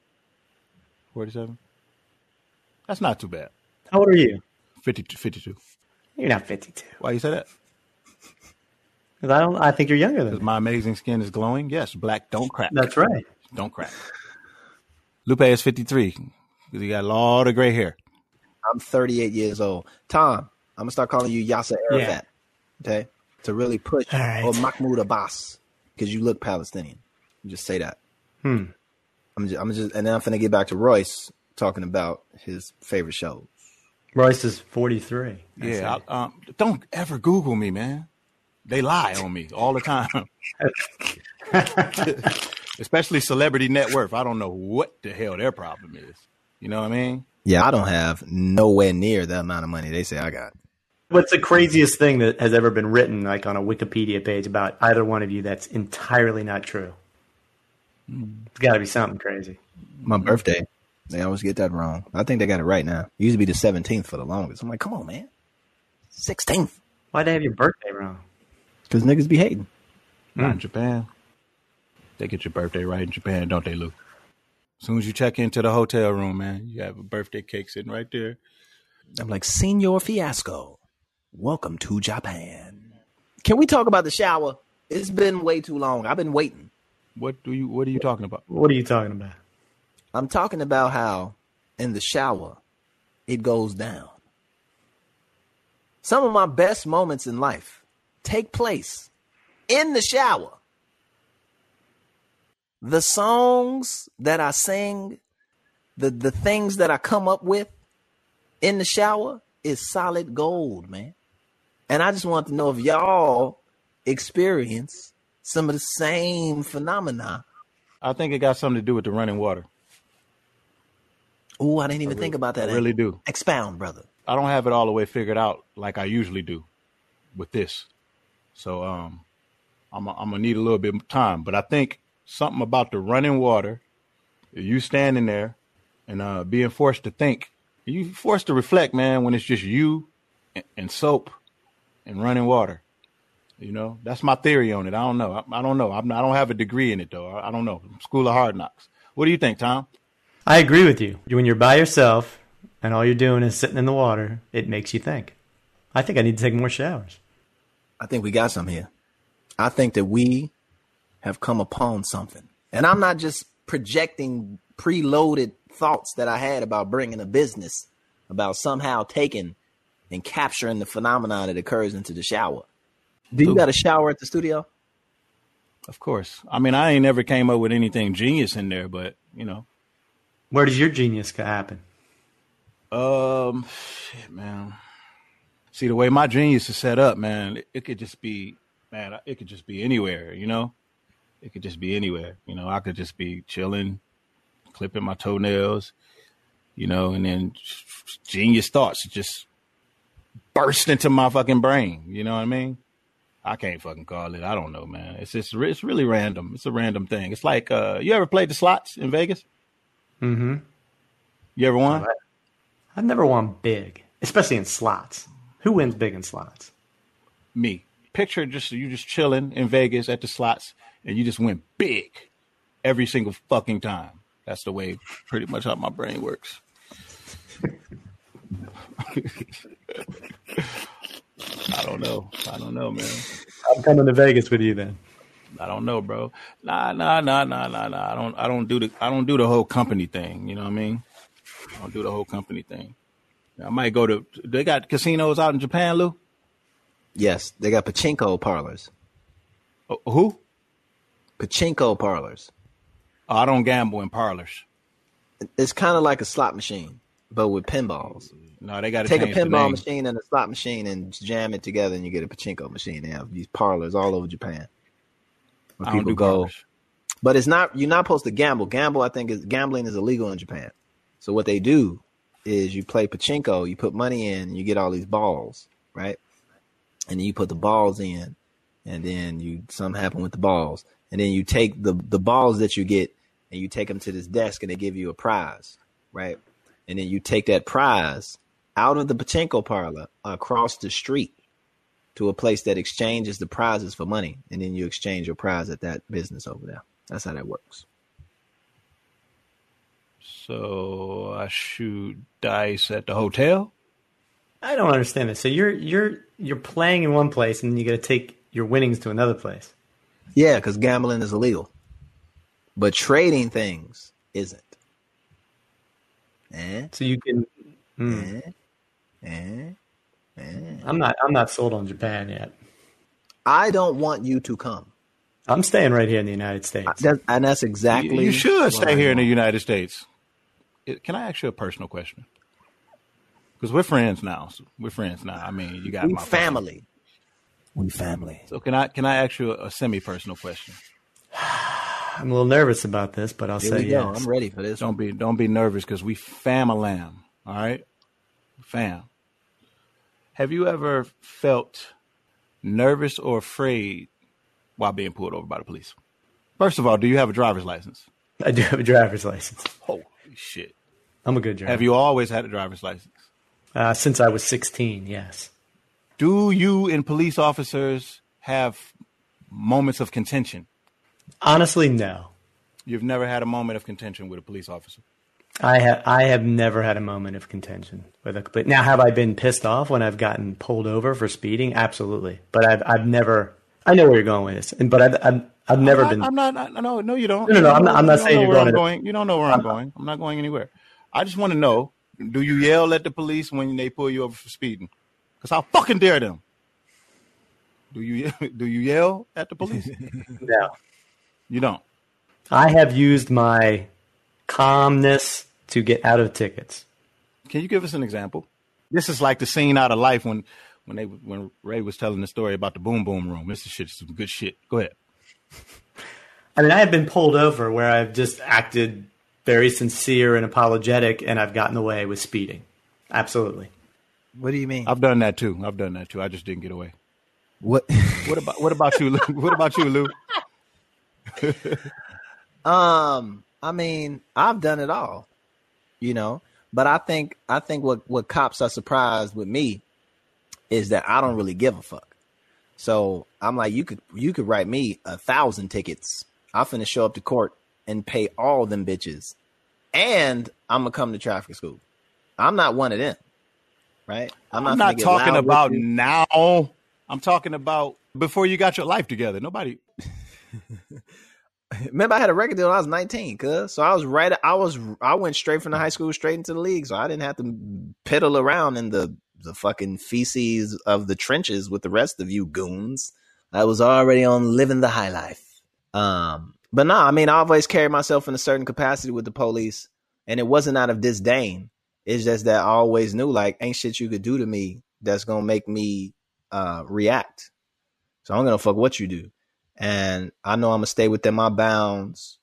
47? That's not too bad. How old are you? 52. You're not 52. Why you say that? 'Cause I think you're younger than Because me. my amazing skin is glowing? Yes, black don't crack. That's right. Don't crack. Lupe is 53. He got a lot of gray hair. I'm 38 years old. Tom, I'm going to start calling you Yasser Arafat. Okay? To really push. All right. Or Mahmoud Abbas. Because you look Palestinian. You just say that. I'm just, and then I'm going to get back to Royce talking about his favorite shows. Royce is 43. Yeah, don't ever Google me, man. They lie on me all the time. Especially Celebrity Net Worth. I don't know what the hell their problem is. You know what I mean? Yeah, I don't have nowhere near the amount of money they say I got. What's the craziest thing that has ever been written, like on a Wikipedia page, about either one of you that's entirely not true? It's got to be something crazy. My birthday. They always get that wrong. I think they got it right now. It used to be the 17th for the longest. I'm like, come on, man. 16th. Why'd they have your birthday wrong? Because niggas be hating. Not in Japan. They get your birthday right in Japan, don't they, Lou? As soon as you check into the hotel room, man, you have a birthday cake sitting right there. I'm like, Senor Fiasco, welcome to Japan. Can we talk about the shower? It's been way too long. I've been waiting. What are you talking about? What are you talking about? I'm talking about how in the shower, it goes down. Some of my best moments in life take place in the shower. The songs that I sing, the things that I come up with in the shower is solid gold, man. And I just want to know if y'all experience some of the same phenomena. I think it got something to do with the running water. Oh, I didn't even think about that. I really do. Expound, brother. I don't have it all the way figured out like I usually do with this. So I'm gonna need a little bit of time. But I think something about the running water, you standing there and being forced to think, you forced to reflect, man, when it's just you and soap and running water. You know, that's my theory on it. I don't know. I don't know. I don't have a degree in it, though. I don't know. School of Hard Knocks. What do you think, Tom? I agree with you. When you're by yourself and all you're doing is sitting in the water, it makes you think. I think I need to take more showers. I think we got some here. I think that we have come upon something. And I'm not just projecting preloaded thoughts that I had about bringing a business, about somehow taking and capturing the phenomenon that occurs into the shower. Do you got a shower at the studio? Of course. I mean, I ain't never came up with anything genius in there, but, you know. Where does your genius happen? Shit, man. See, the way my genius is set up, man, it could just be, man, it could just be anywhere, you know? It could just be anywhere. You know, I could just be chilling, clipping my toenails, you know, and then genius thoughts just burst into my fucking brain. You know what I mean? I can't fucking call it. I don't know, man. It's really random. It's a random thing. It's like, you ever played the slots in Vegas? Mm-hmm. You ever won? I've never won big, especially in slots. Who wins big in slots? Me. Picture you just chilling in Vegas at the slots and you just win big every single fucking time. That's the way pretty much how my brain works. I don't know, man. I'm coming to Vegas with you then. I don't know, bro. Nah. I don't do the whole company thing. You know what I mean? I don't do the whole company thing. I might go to. They got casinos out in Japan, Lou? Yes, they got pachinko parlors. Who? Pachinko parlors. Oh, I don't gamble in parlors. It's kind of like a slot machine, but with pinballs. No, they got to take a pinball machine and a slot machine and jam it together, and you get a pachinko machine. They have these parlors all over Japan. I don't do parlors. But it's not. You're not supposed to gamble. Gambling is illegal in Japan. So what they do is you play pachinko. You put money in, and you get all these balls, right? And then you put the balls in, and then something happen with the balls, and then you take the balls that you get, and you take them to this desk, and they give you a prize, right? And then you take that prize out of the pachinko parlor across the street to a place that exchanges the prizes for money, and then you exchange your prize at that business over there. That's how that works. So I shoot dice at the hotel? I don't understand this. So you're playing in one place and then you got to take your winnings to another place. Yeah, because gambling is illegal, but trading things isn't. So you can. I'm not sold on Japan yet. I don't want you to come. I'm staying right here in the United States. And that's exactly. You should stay here in the United States. Can I ask you a personal question? Because we're friends now. I mean, you got my family. We family. So can I ask you a semi-personal question? I'm a little nervous about this, but I'll say yes. I'm ready for this. Don't be nervous because we fam-a-lam. All right, fam. Have you ever felt nervous or afraid while being pulled over by the police? First of all, do you have a driver's license? I do have a driver's license. Holy shit! I'm a good driver. Have you always had a driver's license? Since I was 16, yes. Do you and police officers have moments of contention? Honestly, no. You've never had a moment of contention with a police officer? I have never had a moment of contention with a. But now, have I been pissed off when I've gotten pulled over for speeding? Absolutely. But I've never. I know where you're going with this, but I've never been. I'm not. No, you don't. No. I'm not saying you're going. You don't know where I'm going. I'm not going anywhere. I just want to know: do you yell at the police when they pull you over for speeding? Because I'll fucking dare them. Do you yell at the police? No, you don't. I have used my calmness to get out of tickets. Can you give us an example? This is like the scene out of Life when Ray was telling the story about the boom boom room. This is some good shit. Go ahead. I mean, I have been pulled over where I've just acted very sincere and apologetic, and I've gotten away with speeding. Absolutely. What do you mean? I've done that too. I just didn't get away. What? What about you, Lou? What about you, Lou? I mean, I've done it all, you know. But I think what cops are surprised with me is that I don't really give a fuck. So I'm like, you could write me 1,000 tickets. I'm finna show up to court and pay all them bitches, and I'm gonna come to traffic school. I'm not one of them, right? I'm not talking about now. I'm talking about before you got your life together. Nobody. Remember, I had a record deal when I was 19, cuz. So I went straight from the high school straight into the league. So I didn't have to piddle around in the fucking feces of the trenches with the rest of you goons. I was already on living the high life. But no, I mean, I always carried myself in a certain capacity with the police, and it wasn't out of disdain. It's just that I always knew, like, ain't shit you could do to me that's gonna make me react. So I'm gonna fuck what you do. And I know I'm gonna stay within my bounds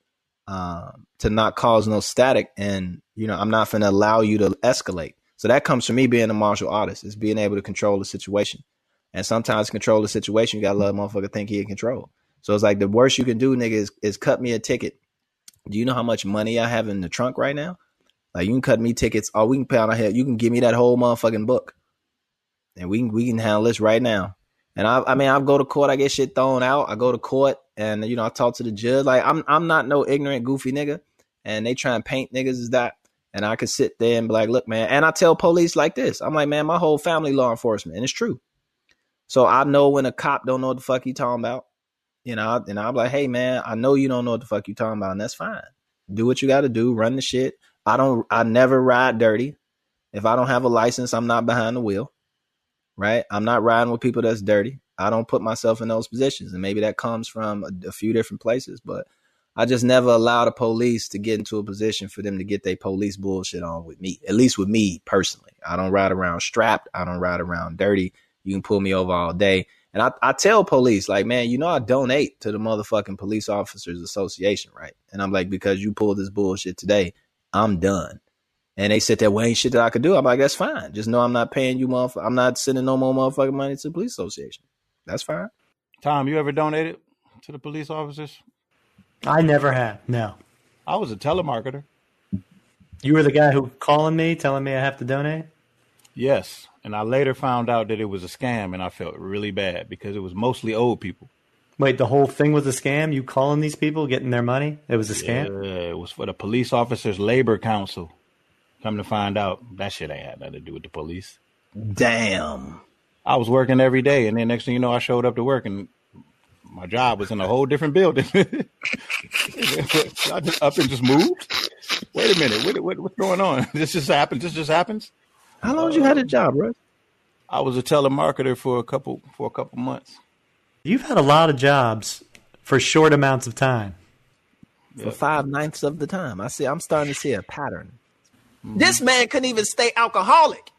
to not cause no static. And, you know, I'm not gonna allow you to escalate. So that comes from me being a martial artist, is being able to control the situation. And sometimes to control the situation, you gotta let a motherfucker think he in control. So it's like the worst you can do, nigga, is cut me a ticket. Do you know how much money I have in the trunk right now? Like, you can cut me tickets, or we can pay on our head. You can give me that whole motherfucking book, and we can handle this right now. And I mean, I go to court, I get shit thrown out. I go to court, and, you know, I talk to the judge. Like, I'm not no ignorant, goofy nigga, and they try and paint niggas as that. And I could sit there and be like, look, man. And I tell police like this. I'm like, man, my whole family law enforcement, and it's true. So I know when a cop don't know what the fuck he talking about, you know, and I'm like, hey, man, I know you don't know what the fuck you talking about, and that's fine. Do what you got to do. Run the shit. I never ride dirty. If I don't have a license, I'm not behind the wheel. Right? I'm not riding with people that's dirty. I don't put myself in those positions. And maybe that comes from a few different places, but I just never allow the police to get into a position for them to get their police bullshit on with me, at least with me personally. I don't ride around strapped. I don't ride around dirty. You can pull me over all day. And I tell police, like, man, you know, I donate to the motherfucking Police Officers Association, right? And I'm like, because you pulled this bullshit today, I'm done. And they said that, well, ain't shit that I could do. I'm like, that's fine. Just know I'm not paying you, motherfucker. I'm not sending no more motherfucking money to the police association. That's fine. Tom, you ever donated to the police officers? I never have. No. I was a telemarketer. You were the guy who calling me, telling me I have to donate? Yes. And I later found out that it was a scam, and I felt really bad because it was mostly old people. Wait, the whole thing was a scam? You calling these people, getting their money? It was a scam? Yeah, it was for the Police Officers Labor Council. Come to find out, that shit ain't had nothing to do with the police. Damn. I was working every day, and then next thing you know, I showed up to work, and my job was in a whole different building. I just up and just moved. Wait a minute, what's going on? This just happened. This just happens. How long you had a job, bro? I was a telemarketer for a couple months. You've had a lot of jobs for short amounts of time. For 5/9 of the time. I'm starting to see a pattern. Mm-hmm. This man couldn't even stay alcoholic.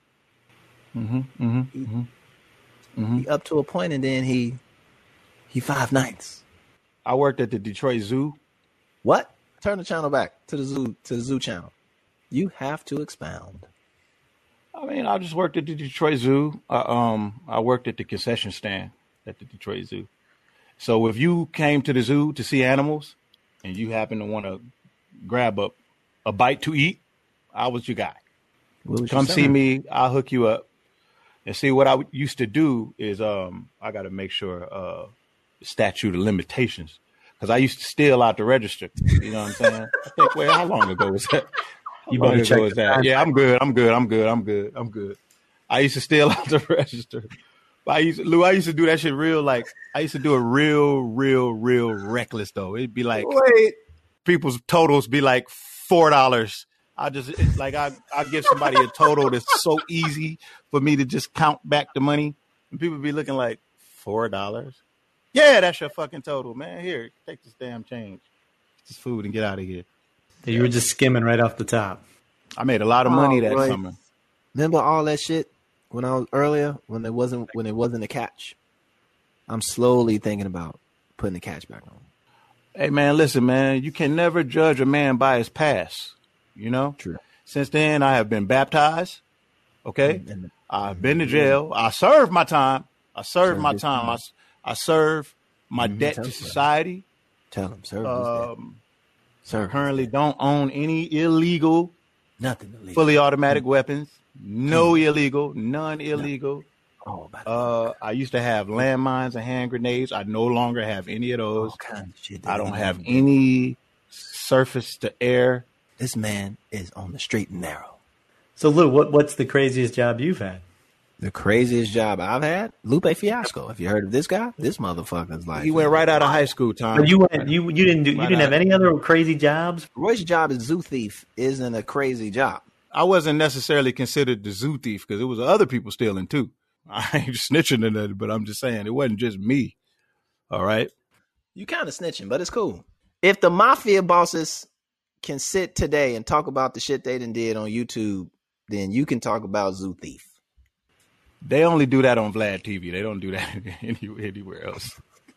He up to a point, and then he 5/9. I worked at the Detroit Zoo. What? Turn the channel back to the zoo channel. You have to expound. I mean, I just worked at the Detroit Zoo. I worked at the concession stand at the Detroit Zoo. So if you came to the zoo to see animals and you happen to want to grab a bite to eat, I was your guy. Come see me. I'll hook you up. And see, what I used to do is I got to make sure statute of limitations, because I used to steal out the register. You know what I'm saying? I think, wait, how long ago was that? You better check that. Yeah, I'm good. I used to steal out the register. But I used to do that shit I used to do it real reckless though. It'd be like, people's totals be like $4. I give somebody a total that's so easy for me to just count back the money, and people be looking like, $4? Yeah, that's your fucking total, man. Here, take this damn change, get this food, and get out of here. You were just skimming right off the top. I made a lot of money that summer. Remember all that shit when I was earlier, when it wasn't a catch? I'm slowly thinking about putting the catch back on. Hey man, listen, man, you can never judge a man by his past. You know? True. Since then, I have been baptized. Okay? I've been to jail. I served my time. I served my time. I serve my debt to society. Tell him, sir. Currently don't own any illegal, Nothing illegal. fully automatic weapons. No illegal, none illegal. I used to have landmines and hand grenades. I no longer have any of those. All kinds of shit. I don't have any surface to air. This man is on the straight and narrow. So, Lou, what's the craziest job you've had? The craziest job I've had, Lupe Fiasco. Have you heard of this guy? This motherfucker's like He went right out of high school, Tom. But you didn't have any other crazy jobs? Royce's job as zoo thief isn't a crazy job. I wasn't necessarily considered the zoo thief because it was other people stealing too. I ain't snitching in that, but I'm just saying it wasn't just me. All right. You kind of snitching, but it's cool. If the mafia bosses can sit today and talk about the shit they done did on YouTube, then you can talk about zoo thief. They only do that on Vlad TV. They don't do that anywhere else.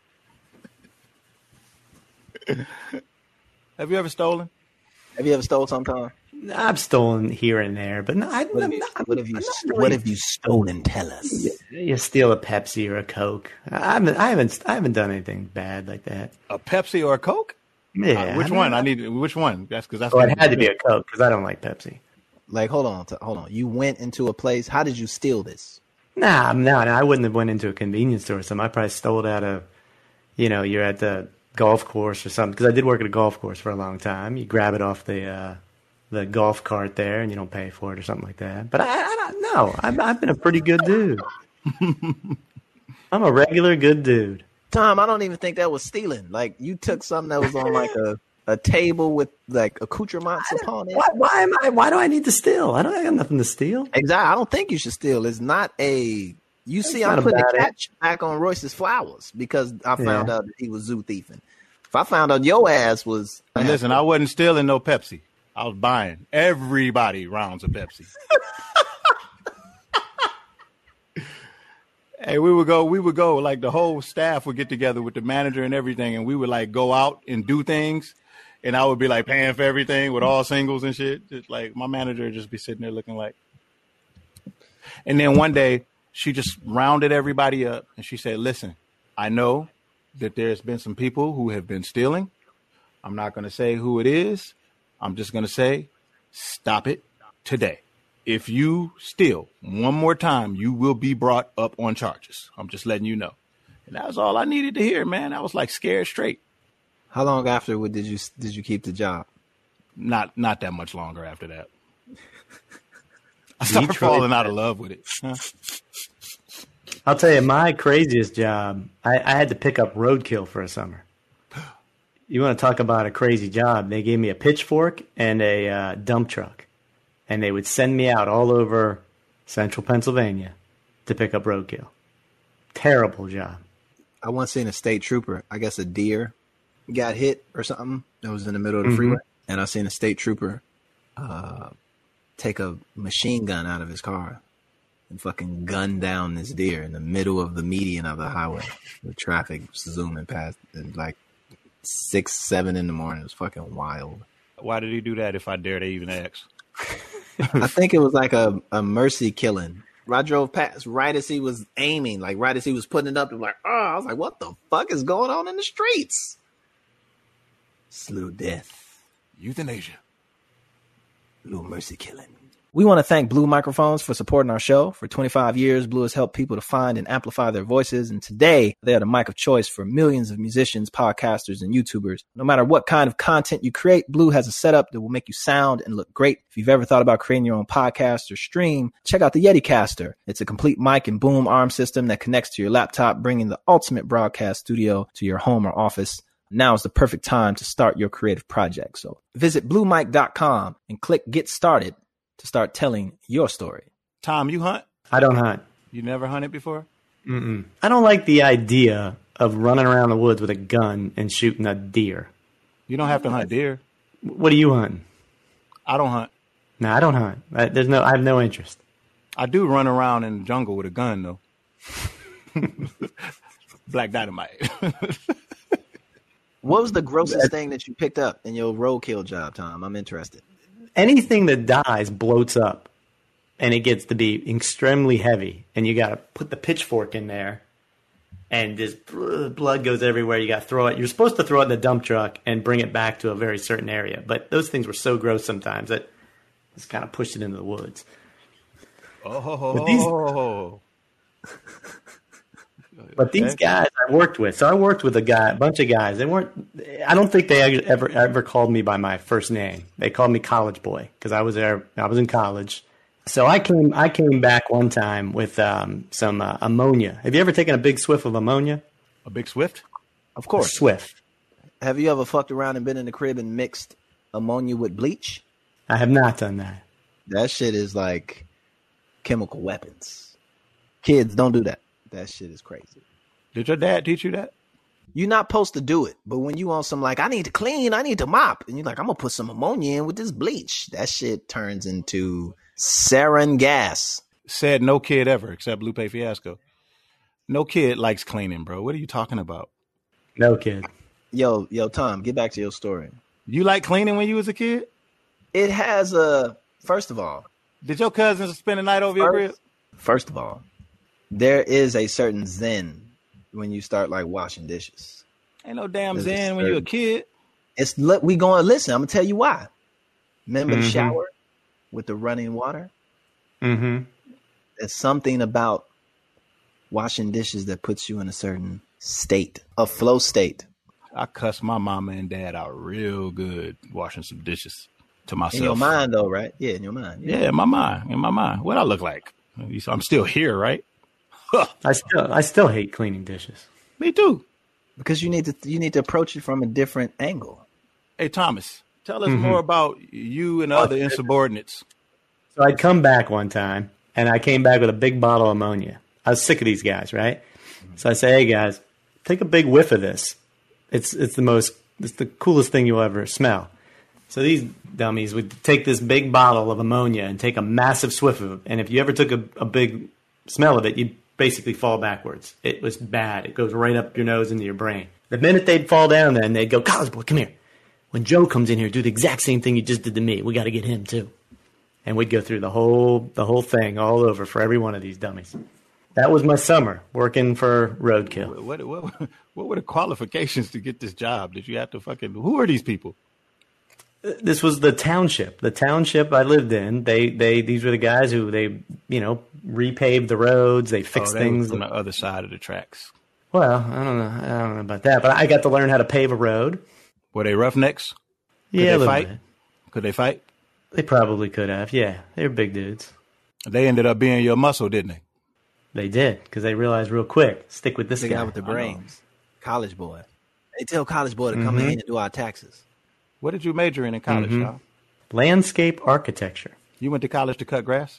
Have you ever stolen? Have you ever stole sometime? I've stolen here and there, but no, What have you stolen? Tell us. You steal a Pepsi or a Coke. I haven't done anything bad like that. A Pepsi or a Coke? Yeah. Which one? Which one? That's because that's. Oh, it had to be a Coke because I don't like Pepsi. Like, hold on. You went into a place. How did you steal this? Nah, I wouldn't have went into a convenience store or something. I probably stole it out of, you're at the golf course or something. Because I did work at a golf course for a long time. You grab it off the golf cart there, and you don't pay for it or something like that. But I don't know. I've been a pretty good dude. I'm a regular good dude. Tom, I don't even think that was stealing. Like, you took something that was on like a table with like accoutrements upon it. Why do I need to steal? I got nothing to steal. Exactly. I don't think you should steal. It's not a. You see, I'm putting the catch back on Royce's flowers because I found out that he was zoo thieving. If I found out your ass was. And listen, I wasn't stealing no Pepsi. I was buying everybody rounds of Pepsi. Hey, we would go, like the whole staff would get together with the manager and everything, and we would like go out and do things, and I would be like paying for everything with all singles and shit. Just like my manager would just be sitting there looking like. And then one day she just rounded everybody up and she said, "Listen, I know that there's been some people who have been stealing. I'm not going to say who it is. I'm just going to say, stop it today. If you steal one more time, you will be brought up on charges. I'm just letting you know." And that was all I needed to hear, man. I was like scared straight. How long after did you keep the job? Not that much longer after that. I started falling out of love with it. Huh? I'll tell you, my craziest job, I had to pick up roadkill for a summer. You want to talk about a crazy job? They gave me a pitchfork and a dump truck. And they would send me out all over central Pennsylvania to pick up roadkill. Terrible job. I once seen a state trooper, I guess a deer, got hit or something that was in the middle of the freeway. And I seen a state trooper take a machine gun out of his car and fucking gun down this deer in the middle of the median of the highway with traffic zooming past at like 6, 7 in the morning. It was fucking wild. Why did he do that if I dare to even ask? I think it was like a mercy killing. I drove past right as he was aiming, like right as he was putting it up. Like, I was like, what the fuck is going on in the streets? Slew death. Euthanasia. Little mercy killing. We want to thank Blue Microphones for supporting our show. For 25 years, Blue has helped people to find and amplify their voices. And today, they are the mic of choice for millions of musicians, podcasters, and YouTubers. No matter what kind of content you create, Blue has a setup that will make you sound and look great. If you've ever thought about creating your own podcast or stream, check out the YetiCaster. It's a complete mic and boom arm system that connects to your laptop, bringing the ultimate broadcast studio to your home or office. Now is the perfect time to start your creative project. So visit bluemic.com and click Get Started to start telling your story. Tom, you hunt? I don't hunt. You never hunted before? Mm-mm. I don't like the idea of running around the woods with a gun and shooting a deer. You don't have to hunt deer. What are you hunting? I don't hunt. No, I don't hunt. I have no interest. I do run around in the jungle with a gun, though. Black Dynamite. What was the grossest thing that you picked up in your roadkill job, Tom? I'm interested. Anything that dies bloats up, and it gets to be extremely heavy, and you got to put the pitchfork in there and just blood goes everywhere. You got to throw it. You're supposed to throw it in the dump truck and bring it back to a very certain area. But those things were so gross sometimes that just kind of pushed it into the woods. Oh. But these guys I worked with, so I worked with a bunch of guys. They weren't. I don't think they ever called me by my first name. They called me College Boy because I was there. I was in college. So I came back one time with some ammonia. Have you ever taken a big swift of ammonia? A big Swift? Of course. Swift. Have you ever fucked around and been in the crib and mixed ammonia with bleach? I have not done that. That shit is like chemical weapons. Kids, don't do that. That shit is crazy. Did your dad teach you that? You're not supposed to do it, but when you on some like, I need to clean, I need to mop, and you're like, I'm gonna put some ammonia in with this bleach, that shit turns into sarin gas. Said no kid ever, except Lupe Fiasco. No kid likes cleaning, bro. What are you talking about? No kid. Yo, Tom, get back to your story. You like cleaning when you was a kid? It has first of all. Did your cousins spend the night over your crib? First of all, there is a certain zen when you start like washing dishes. Ain't no damn zen when you're a kid. We going to listen. I'm gonna tell you why. Remember the shower with the running water? Mm-hmm. There's something about washing dishes that puts you in a certain state, a flow state. I cussed my mama and dad out real good washing some dishes to myself. In your mind, though, right? Yeah, in your mind. Yeah, in my mind. What I look like? I'm still here, right? I still hate cleaning dishes. Me too. Because you need to approach it from a different angle. Hey, Thomas, tell us more about you and other insubordinates. So I'd come back one time, and I came back with a big bottle of ammonia. I was sick of these guys, right? So I say, hey, guys, take a big whiff of this. It's the coolest thing you'll ever smell. So these dummies would take this big bottle of ammonia and take a massive swift of it. And if you ever took a big smell of it, you'd basically fall backwards. It was bad. It goes right up your nose into your brain. The minute they'd fall down, then they'd go, College Boy, come here. When Joe comes in here, do the exact same thing you just did to me. We got to get him too. And we'd go through the whole thing all over for every one of these dummies. That was my summer working for Roadkill. What were the qualifications to get this job? Did you have to who are these people? This was the township. The township I lived in. These were the guys who repaved the roads. They fixed things on the other side of the tracks. Well, I don't know about that, but I got to learn how to pave a road. Were they roughnecks? Yeah, they fight? Bit. Could they fight? They probably could have. Yeah, they were big dudes. They ended up being your muscle, didn't they? They did, because they realized real quick, stick with this guy with the brains. College Boy. They tell College Boy to come in and do our taxes. What did you major in college, Tom? Landscape architecture. You went to college to cut grass?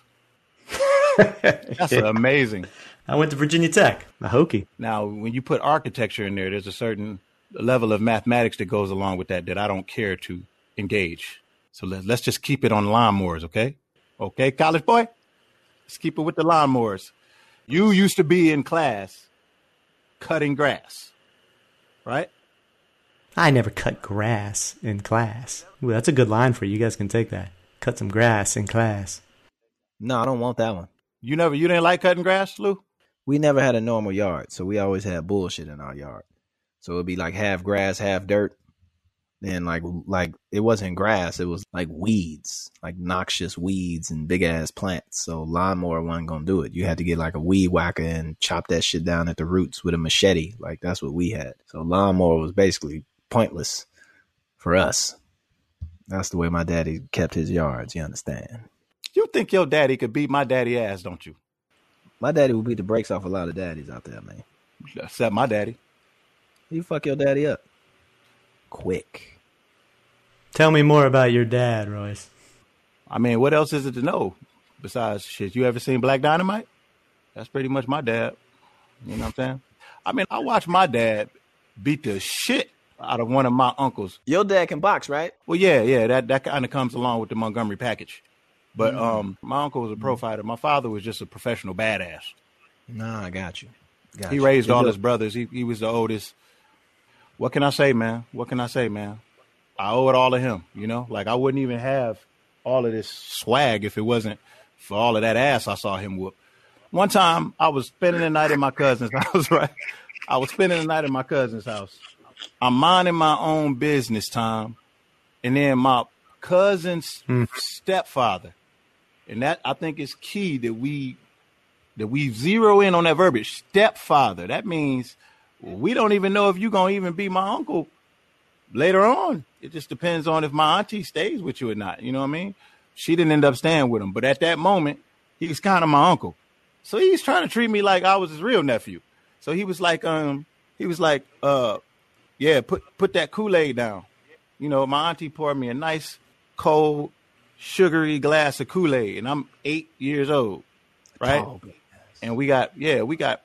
That's amazing. I went to Virginia Tech, a Hokie. Now, when you put architecture in there's a certain level of mathematics that goes along with that I don't care to engage. So let's just keep it on lawnmowers, okay? Okay, College Boy? Let's keep it with the lawnmowers. You used to be in class cutting grass, right? I never cut grass in class. Ooh, that's a good line for you. You guys can take that. Cut some grass in class. No, I don't want that one. You didn't like cutting grass, Lou? We never had a normal yard, so we always had bullshit in our yard. So it'd be like half grass, half dirt. Then like it wasn't grass, it was like weeds, like noxious weeds and big ass plants. So lawnmower wasn't gonna do it. You had to get like a weed whacker and chop that shit down at the roots with a machete. Like that's what we had. So lawnmower was basically pointless for us. That's the way my daddy kept his yards, you understand? You think your daddy could beat my daddy ass, don't you? My daddy would beat the brakes off a lot of daddies out there, man. Except my daddy. You fuck your daddy up. Quick. Tell me more about your dad, Royce. I mean, what else is it to know besides shit? You ever seen Black Dynamite? That's pretty much my dad. You know what I'm saying? I mean, I watched my dad beat the shit out of one of my uncles. Your dad can box, right? Well, yeah. That kind of comes along with the Montgomery package. But my uncle was a pro fighter. My father was just a professional badass. Nah, I got you. He raised all his brothers. He was the oldest. What can I say, man? I owe it all to him, Like, I wouldn't even have all of this swag if it wasn't for all of that ass I saw him whoop. One time, I was spending the night at my cousin's house, right? I was spending the night at my cousin's house. I'm minding my own business, Tom. And then my cousin's stepfather. And that, I think, is key that we zero in on that verbiage. Stepfather. That means we don't even know if you're going to even be my uncle later on. It just depends on if my auntie stays with you or not. You know what I mean? She didn't end up staying with him. But at that moment, he was kind of my uncle. So he's trying to treat me like I was his real nephew. So he was like, yeah, put that Kool-Aid down. You know, my auntie poured me a nice, cold, sugary glass of Kool-Aid, and I'm 8 years old, right? Oh, and we got I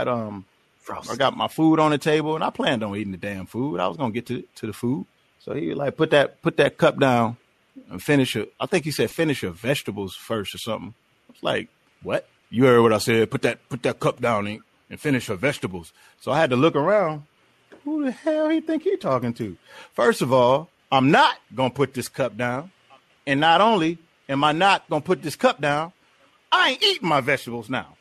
got my food on the table, and I planned on eating the damn food. I was gonna get to the food. So he was like, put that cup down and finish it. I think he said finish your vegetables first or something. I was like, what? You heard what I said? Put that cup down and finish your vegetables. So I had to look around. Who the hell he think he talking to? First of all, I'm not gonna put this cup down. And not only am I not gonna put this cup down, I ain't eating my vegetables now.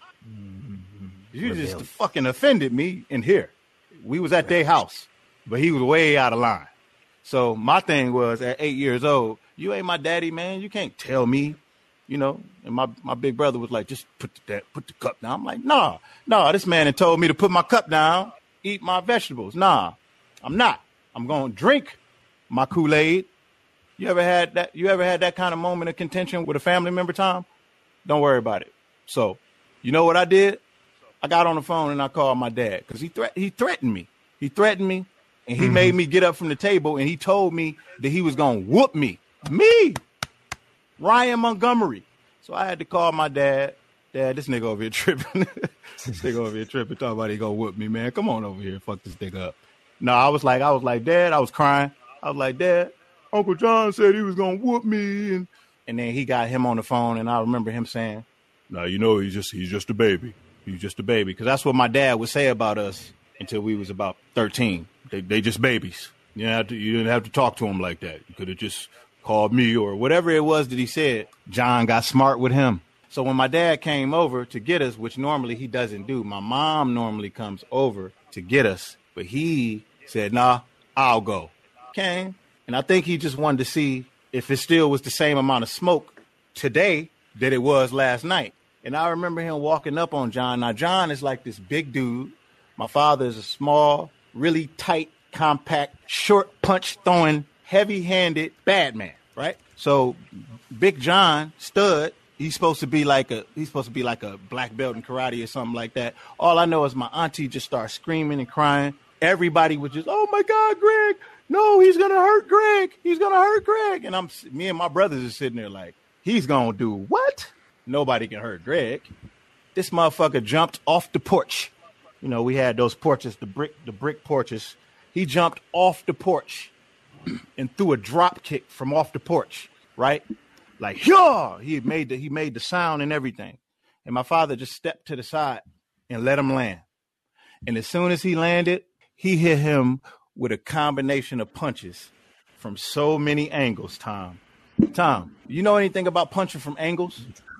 You just fucking offended me in here. We was at their house, but he was way out of line. So my thing was, at 8 years old, you ain't my daddy, man. You can't tell me, you know. And my big brother was like, just put the cup down. I'm like, nah, this man had told me to put my cup down, eat my vegetables. Nah, I'm not. I'm gonna drink my Kool-Aid. You ever had that kind of moment of contention with a family member, Tom? Don't worry about it. So, you know what I did? I got on the phone and I called my dad because he threatened me. He threatened me, and he made me get up from the table, and he told me that he was going to whoop me. Me, Ryan Montgomery. So I had to call my dad. Dad, this nigga over here tripping. Talking about he going to whoop me, man. Come on over here. Fuck this nigga up. No, I was like, Dad, I was crying. I was like, Dad, Uncle John said he was going to whoop me. And then he got him on the phone, and I remember him saying, no, you know, he's just a baby. He's just a baby. Because that's what my dad would say about us until we was about 13. They just babies. You didn't have to talk to him like that. You could have just called me or whatever it was that he said. John got smart with him. So when my dad came over to get us, which normally he doesn't do, my mom normally comes over to get us. But he said, nah, I'll go. Came. And I think he just wanted to see if it still was the same amount of smoke today that it was last night. And I remember him walking up on John. Now, John is like this big dude. My father is a small, really tight, compact, short punch throwing, heavy-handed bad man, right? So Big John, stud, he's supposed to be like a black belt in karate or something like that. All I know is my auntie just started screaming and crying. Everybody was just, oh my God, Greg. No, he's going to hurt Greg. He's going to hurt Greg. And me and my brothers are sitting there like, he's going to do what? Nobody can hurt Greg. This motherfucker jumped off the porch. You know, we had those porches, the brick porches. He jumped off the porch and threw a drop kick from off the porch, right? Like, yeah, he made the sound and everything. And my father just stepped to the side and let him land. And as soon as he landed, he hit him with a combination of punches from so many angles, Tom. Tom, you know anything about punching from angles?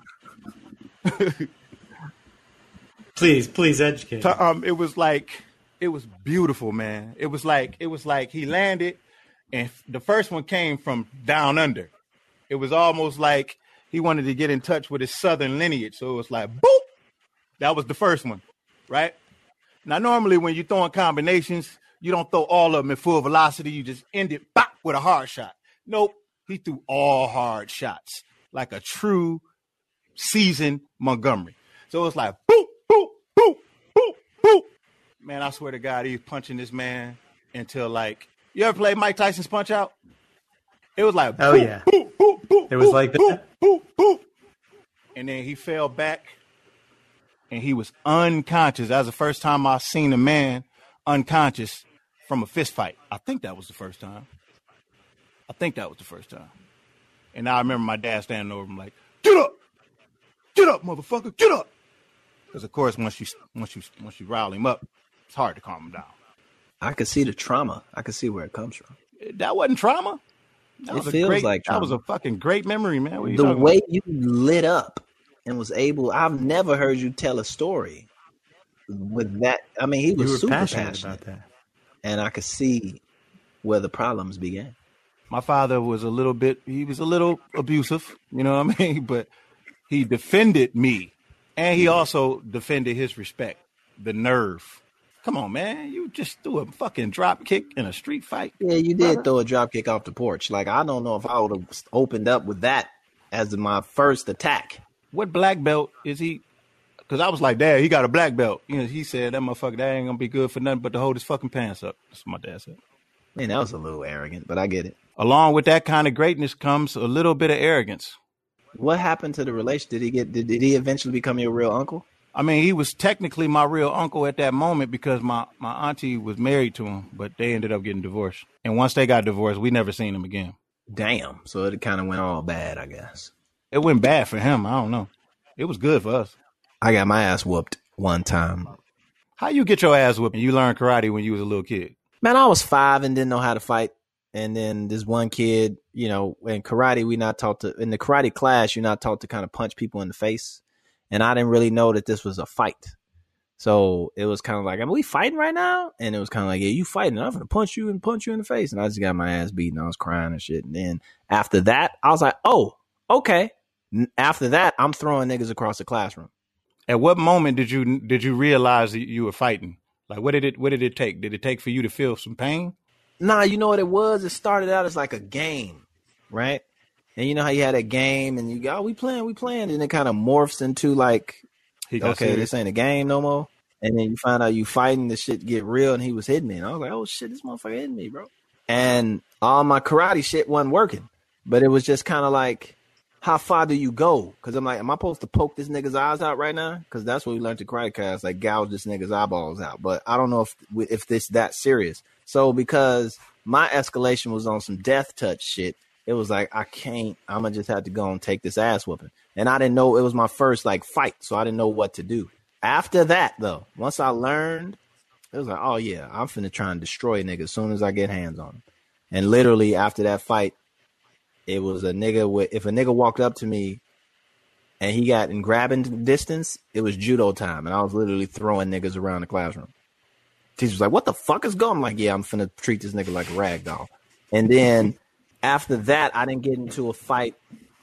Please educate. It was beautiful, man. It was like he landed and the first one came from down under. It was almost like he wanted to get in touch with his southern lineage. So it was like, boop. That was the first one, right? Now, normally when you're throwing combinations, you don't throw all of them at full velocity. You just end it bop, with a hard shot. Nope. He threw all hard shots like a true seasoned Montgomery. So it's like, boop, boop, boop, boop, boop. Man, I swear to God, he was punching this man until like, you ever played Mike Tyson's Punch Out? It was like, oh, boop, yeah. Boop, boop, boop, it was boop, like boop, that. Boop, boop. And then he fell back and he was unconscious. That was the first time I seen a man unconscious from a fist fight. I think that was the first time. And I remember my dad standing over him like, get up, motherfucker, get up. Because of course, once you rile him up, it's hard to calm him down. I could see the trauma. I could see where it comes from. That wasn't trauma. That was a fucking great memory, man. The way you lit up and was able, I've never heard you tell a story with that, I mean, he was You were super passionate passionate, about that. and I could see where the problems began. My father was a little abusive, you know what I mean? But he defended me, and he also defended his respect, the nerve. Come on, man. You just threw a fucking drop kick in a street fight. Yeah, you did throw a drop kick off the porch. Like, I don't know if I would have opened up with that as my first attack. What black belt is he? Because I was like, Dad, he got a black belt. You know, he said, that motherfucker, that ain't going to be good for nothing but to hold his fucking pants up. That's what my dad said. Man, that was a little arrogant, but I get it. Along with that kind of greatness comes a little bit of arrogance. What happened to the relation? Did he eventually become your real uncle? I mean, he was technically my real uncle at that moment because my auntie was married to him, but they ended up getting divorced. And once they got divorced, we never seen him again. Damn. So it kind of went all bad, I guess. It went bad for him. I don't know. It was good for us. I got my ass whooped one time. How you get your ass whooped and you learned karate when you was a little kid? Man, I was 5 and didn't know how to fight. And then this one kid, you know, in karate, in the karate class, you're not taught to kind of punch people in the face. And I didn't really know that this was a fight. So it was kind of like, are we fighting right now? And it was kind of like, yeah, you fighting. I'm going to punch you in the face. And I just got my ass beaten. I was crying and shit. And then after that, I was like, oh, okay. After that, I'm throwing niggas across the classroom. At what moment did you realize that you were fighting? Like, what did it take? Did it take for you to feel some pain? Nah, you know what it was? It started out as like a game, right? And you know how you had a game and you go, oh, we playing. And it kind of morphs into like, okay, this ain't a game no more. And then you find out you fighting, the shit get real, and he was hitting me. And I was like, oh shit, this motherfucker hitting me, bro. And all my karate shit wasn't working. But it was just kind of like, how far do you go? Because I'm like, am I supposed to poke this nigga's eyes out right now? Because that's what we learned to karate class, like gouge this nigga's eyeballs out. But I don't know if this that serious. So because my escalation was on some death touch shit, it was like, I'm going to just have to go and take this ass whooping. And I didn't know, it was my first like fight, so I didn't know what to do. After that, though, once I learned, it was like, oh yeah, I'm finna try and destroy niggas as soon as I get hands on them. And literally after that fight, it was a nigga if a nigga walked up to me and he got in grabbing distance, it was judo time. And I was literally throwing niggas around the classroom. Teacher was like, what the fuck is going on? I'm like, yeah, I'm finna treat this nigga like a rag doll. And then after that, I didn't get into a fight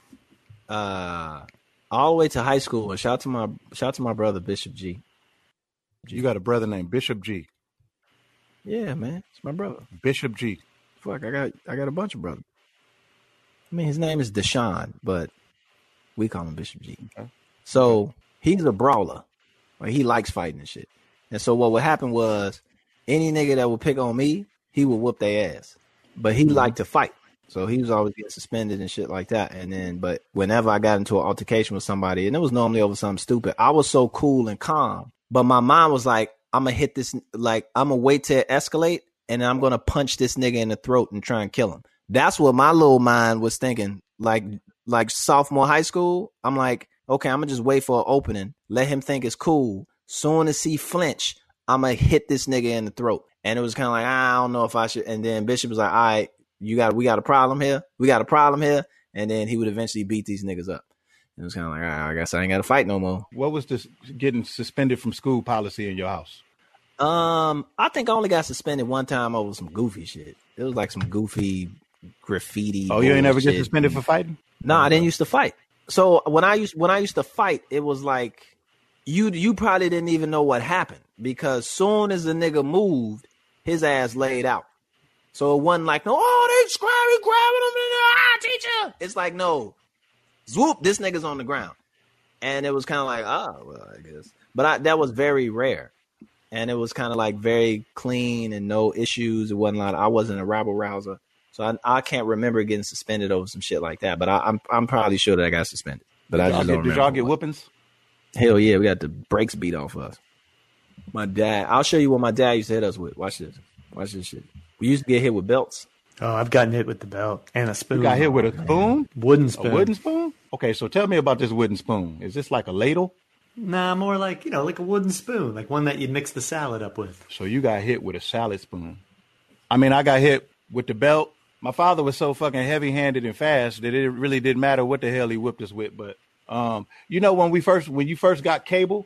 all the way to high school. And shout out to my brother, Bishop G. You got a brother named Bishop G. Yeah, man. It's my brother. Bishop G. Fuck, I got a bunch of brothers. I mean, his name is Deshaun, but we call him Bishop G. Okay. So he's a brawler. Like, he likes fighting and shit. And so what would happen was any nigga that would pick on me, he would whoop their ass. But he liked to fight. So he was always getting suspended and shit like that. And then, but whenever I got into an altercation with somebody, and it was normally over something stupid, I was so cool and calm. But my mind was like, I'm going to hit this, like, I'm going to wait till it escalate, and then I'm going to punch this nigga in the throat and try and kill him. That's what my little mind was thinking. Like sophomore high school, I'm like, okay, I'm going to just wait for an opening, let him think it's cool. Soon as he flinch, I'm going to hit this nigga in the throat. And it was kind of like, I don't know if I should. And then Bishop was like, all right, we got a problem here. We got a problem here. And then he would eventually beat these niggas up. It was kind of like, all right, I guess I ain't got to fight no more. What was this getting suspended from school policy in your house? I think I only got suspended one time over some goofy shit. It was like some goofy graffiti. Oh, you ain't never get suspended for fighting? No, I didn't used to fight. So when I used to fight, it was like you probably didn't even know what happened, because soon as the nigga moved, his ass laid out. So it wasn't like, no, oh, they grabbing him, teacher. It's like, no, swoop, this nigga's on the ground. And it was kind of like, well, I guess. But that was very rare. And it was kind of like very clean and no issues. It wasn't like, I wasn't a rabble rouser. So I can't remember getting suspended over some shit like that. But I'm probably sure that I got suspended. But I just don't remember. Did y'all get whoopings? Hell yeah, we got the brakes beat off us. My dad, I'll show you what my dad used to hit us with. Watch this. Watch this shit. We used to get hit with belts. Oh, I've gotten hit with the belt and a spoon. You got hit with a spoon? Wooden spoon. A wooden spoon? Okay, so tell me about this wooden spoon. Is this like a ladle? Nah, more like, like a wooden spoon, like one that you'd mix the salad up with. So you got hit with a salad spoon. I mean, I got hit with the belt. My father was so fucking heavy-handed and fast that it really didn't matter what the hell he whipped us with. But, when you first got cable,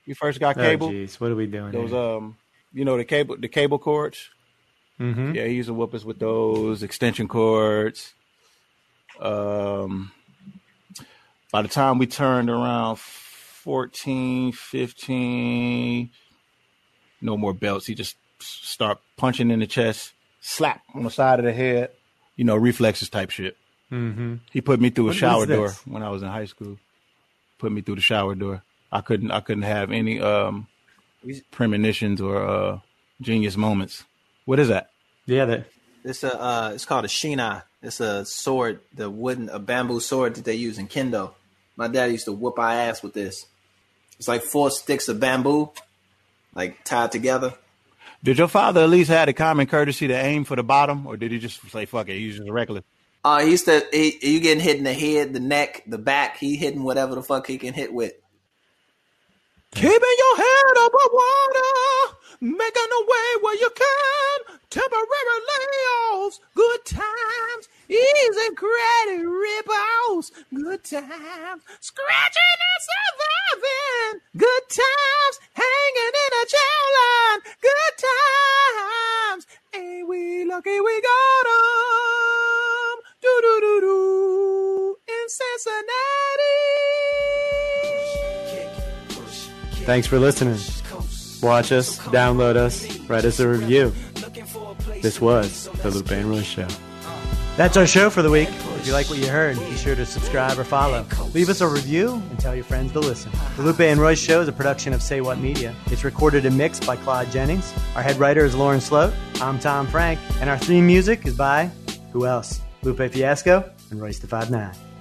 we first got Oh, cable. jeez, what are we doing? Those here? you know, the cable cords. Mm-hmm. Yeah, he used to whoop us with those extension cords. By the time we turned around 14, 15, no more belts. He just start punching in the chest, slap on the side of the head, you know, reflexes type shit. Mm-hmm. He put me through a What shower was this? door when I was in high school. Put me through the shower door. I couldn't have any premonitions or genius moments. What is that? Yeah, It's called a shina. It's a sword, a bamboo sword that they use in kendo. My dad used to whoop our ass with this. It's like 4 sticks of bamboo, like tied together. Did your father at least have the common courtesy to aim for the bottom, or did he just say fuck it? He's just reckless. You getting hit in the head, the neck, the back. He hitting whatever the fuck he can hit with. Keeping your head above water, making a way where you can. Temporary layoffs, good times, easy credit rip-offs, good times, scratching and surviving, good times, hanging in a jail line, good times. Ain't we lucky we got 'em? Do-do-do-do in Cincinnati. Thanks for listening. Watch us, download us, write us a review. This was the Lupe and Roy Show. That's our show for the week. If you like what you heard, be sure to subscribe or follow. Leave us a review and tell your friends to listen. The Lupe and Roy Show is a production of Say What Media. It's recorded and mixed by Claude Jennings. Our head writer is Lauren Sloat. I'm Tom Frank. And our theme music is by, who else? Lupe Fiasco and Royce the 5'9".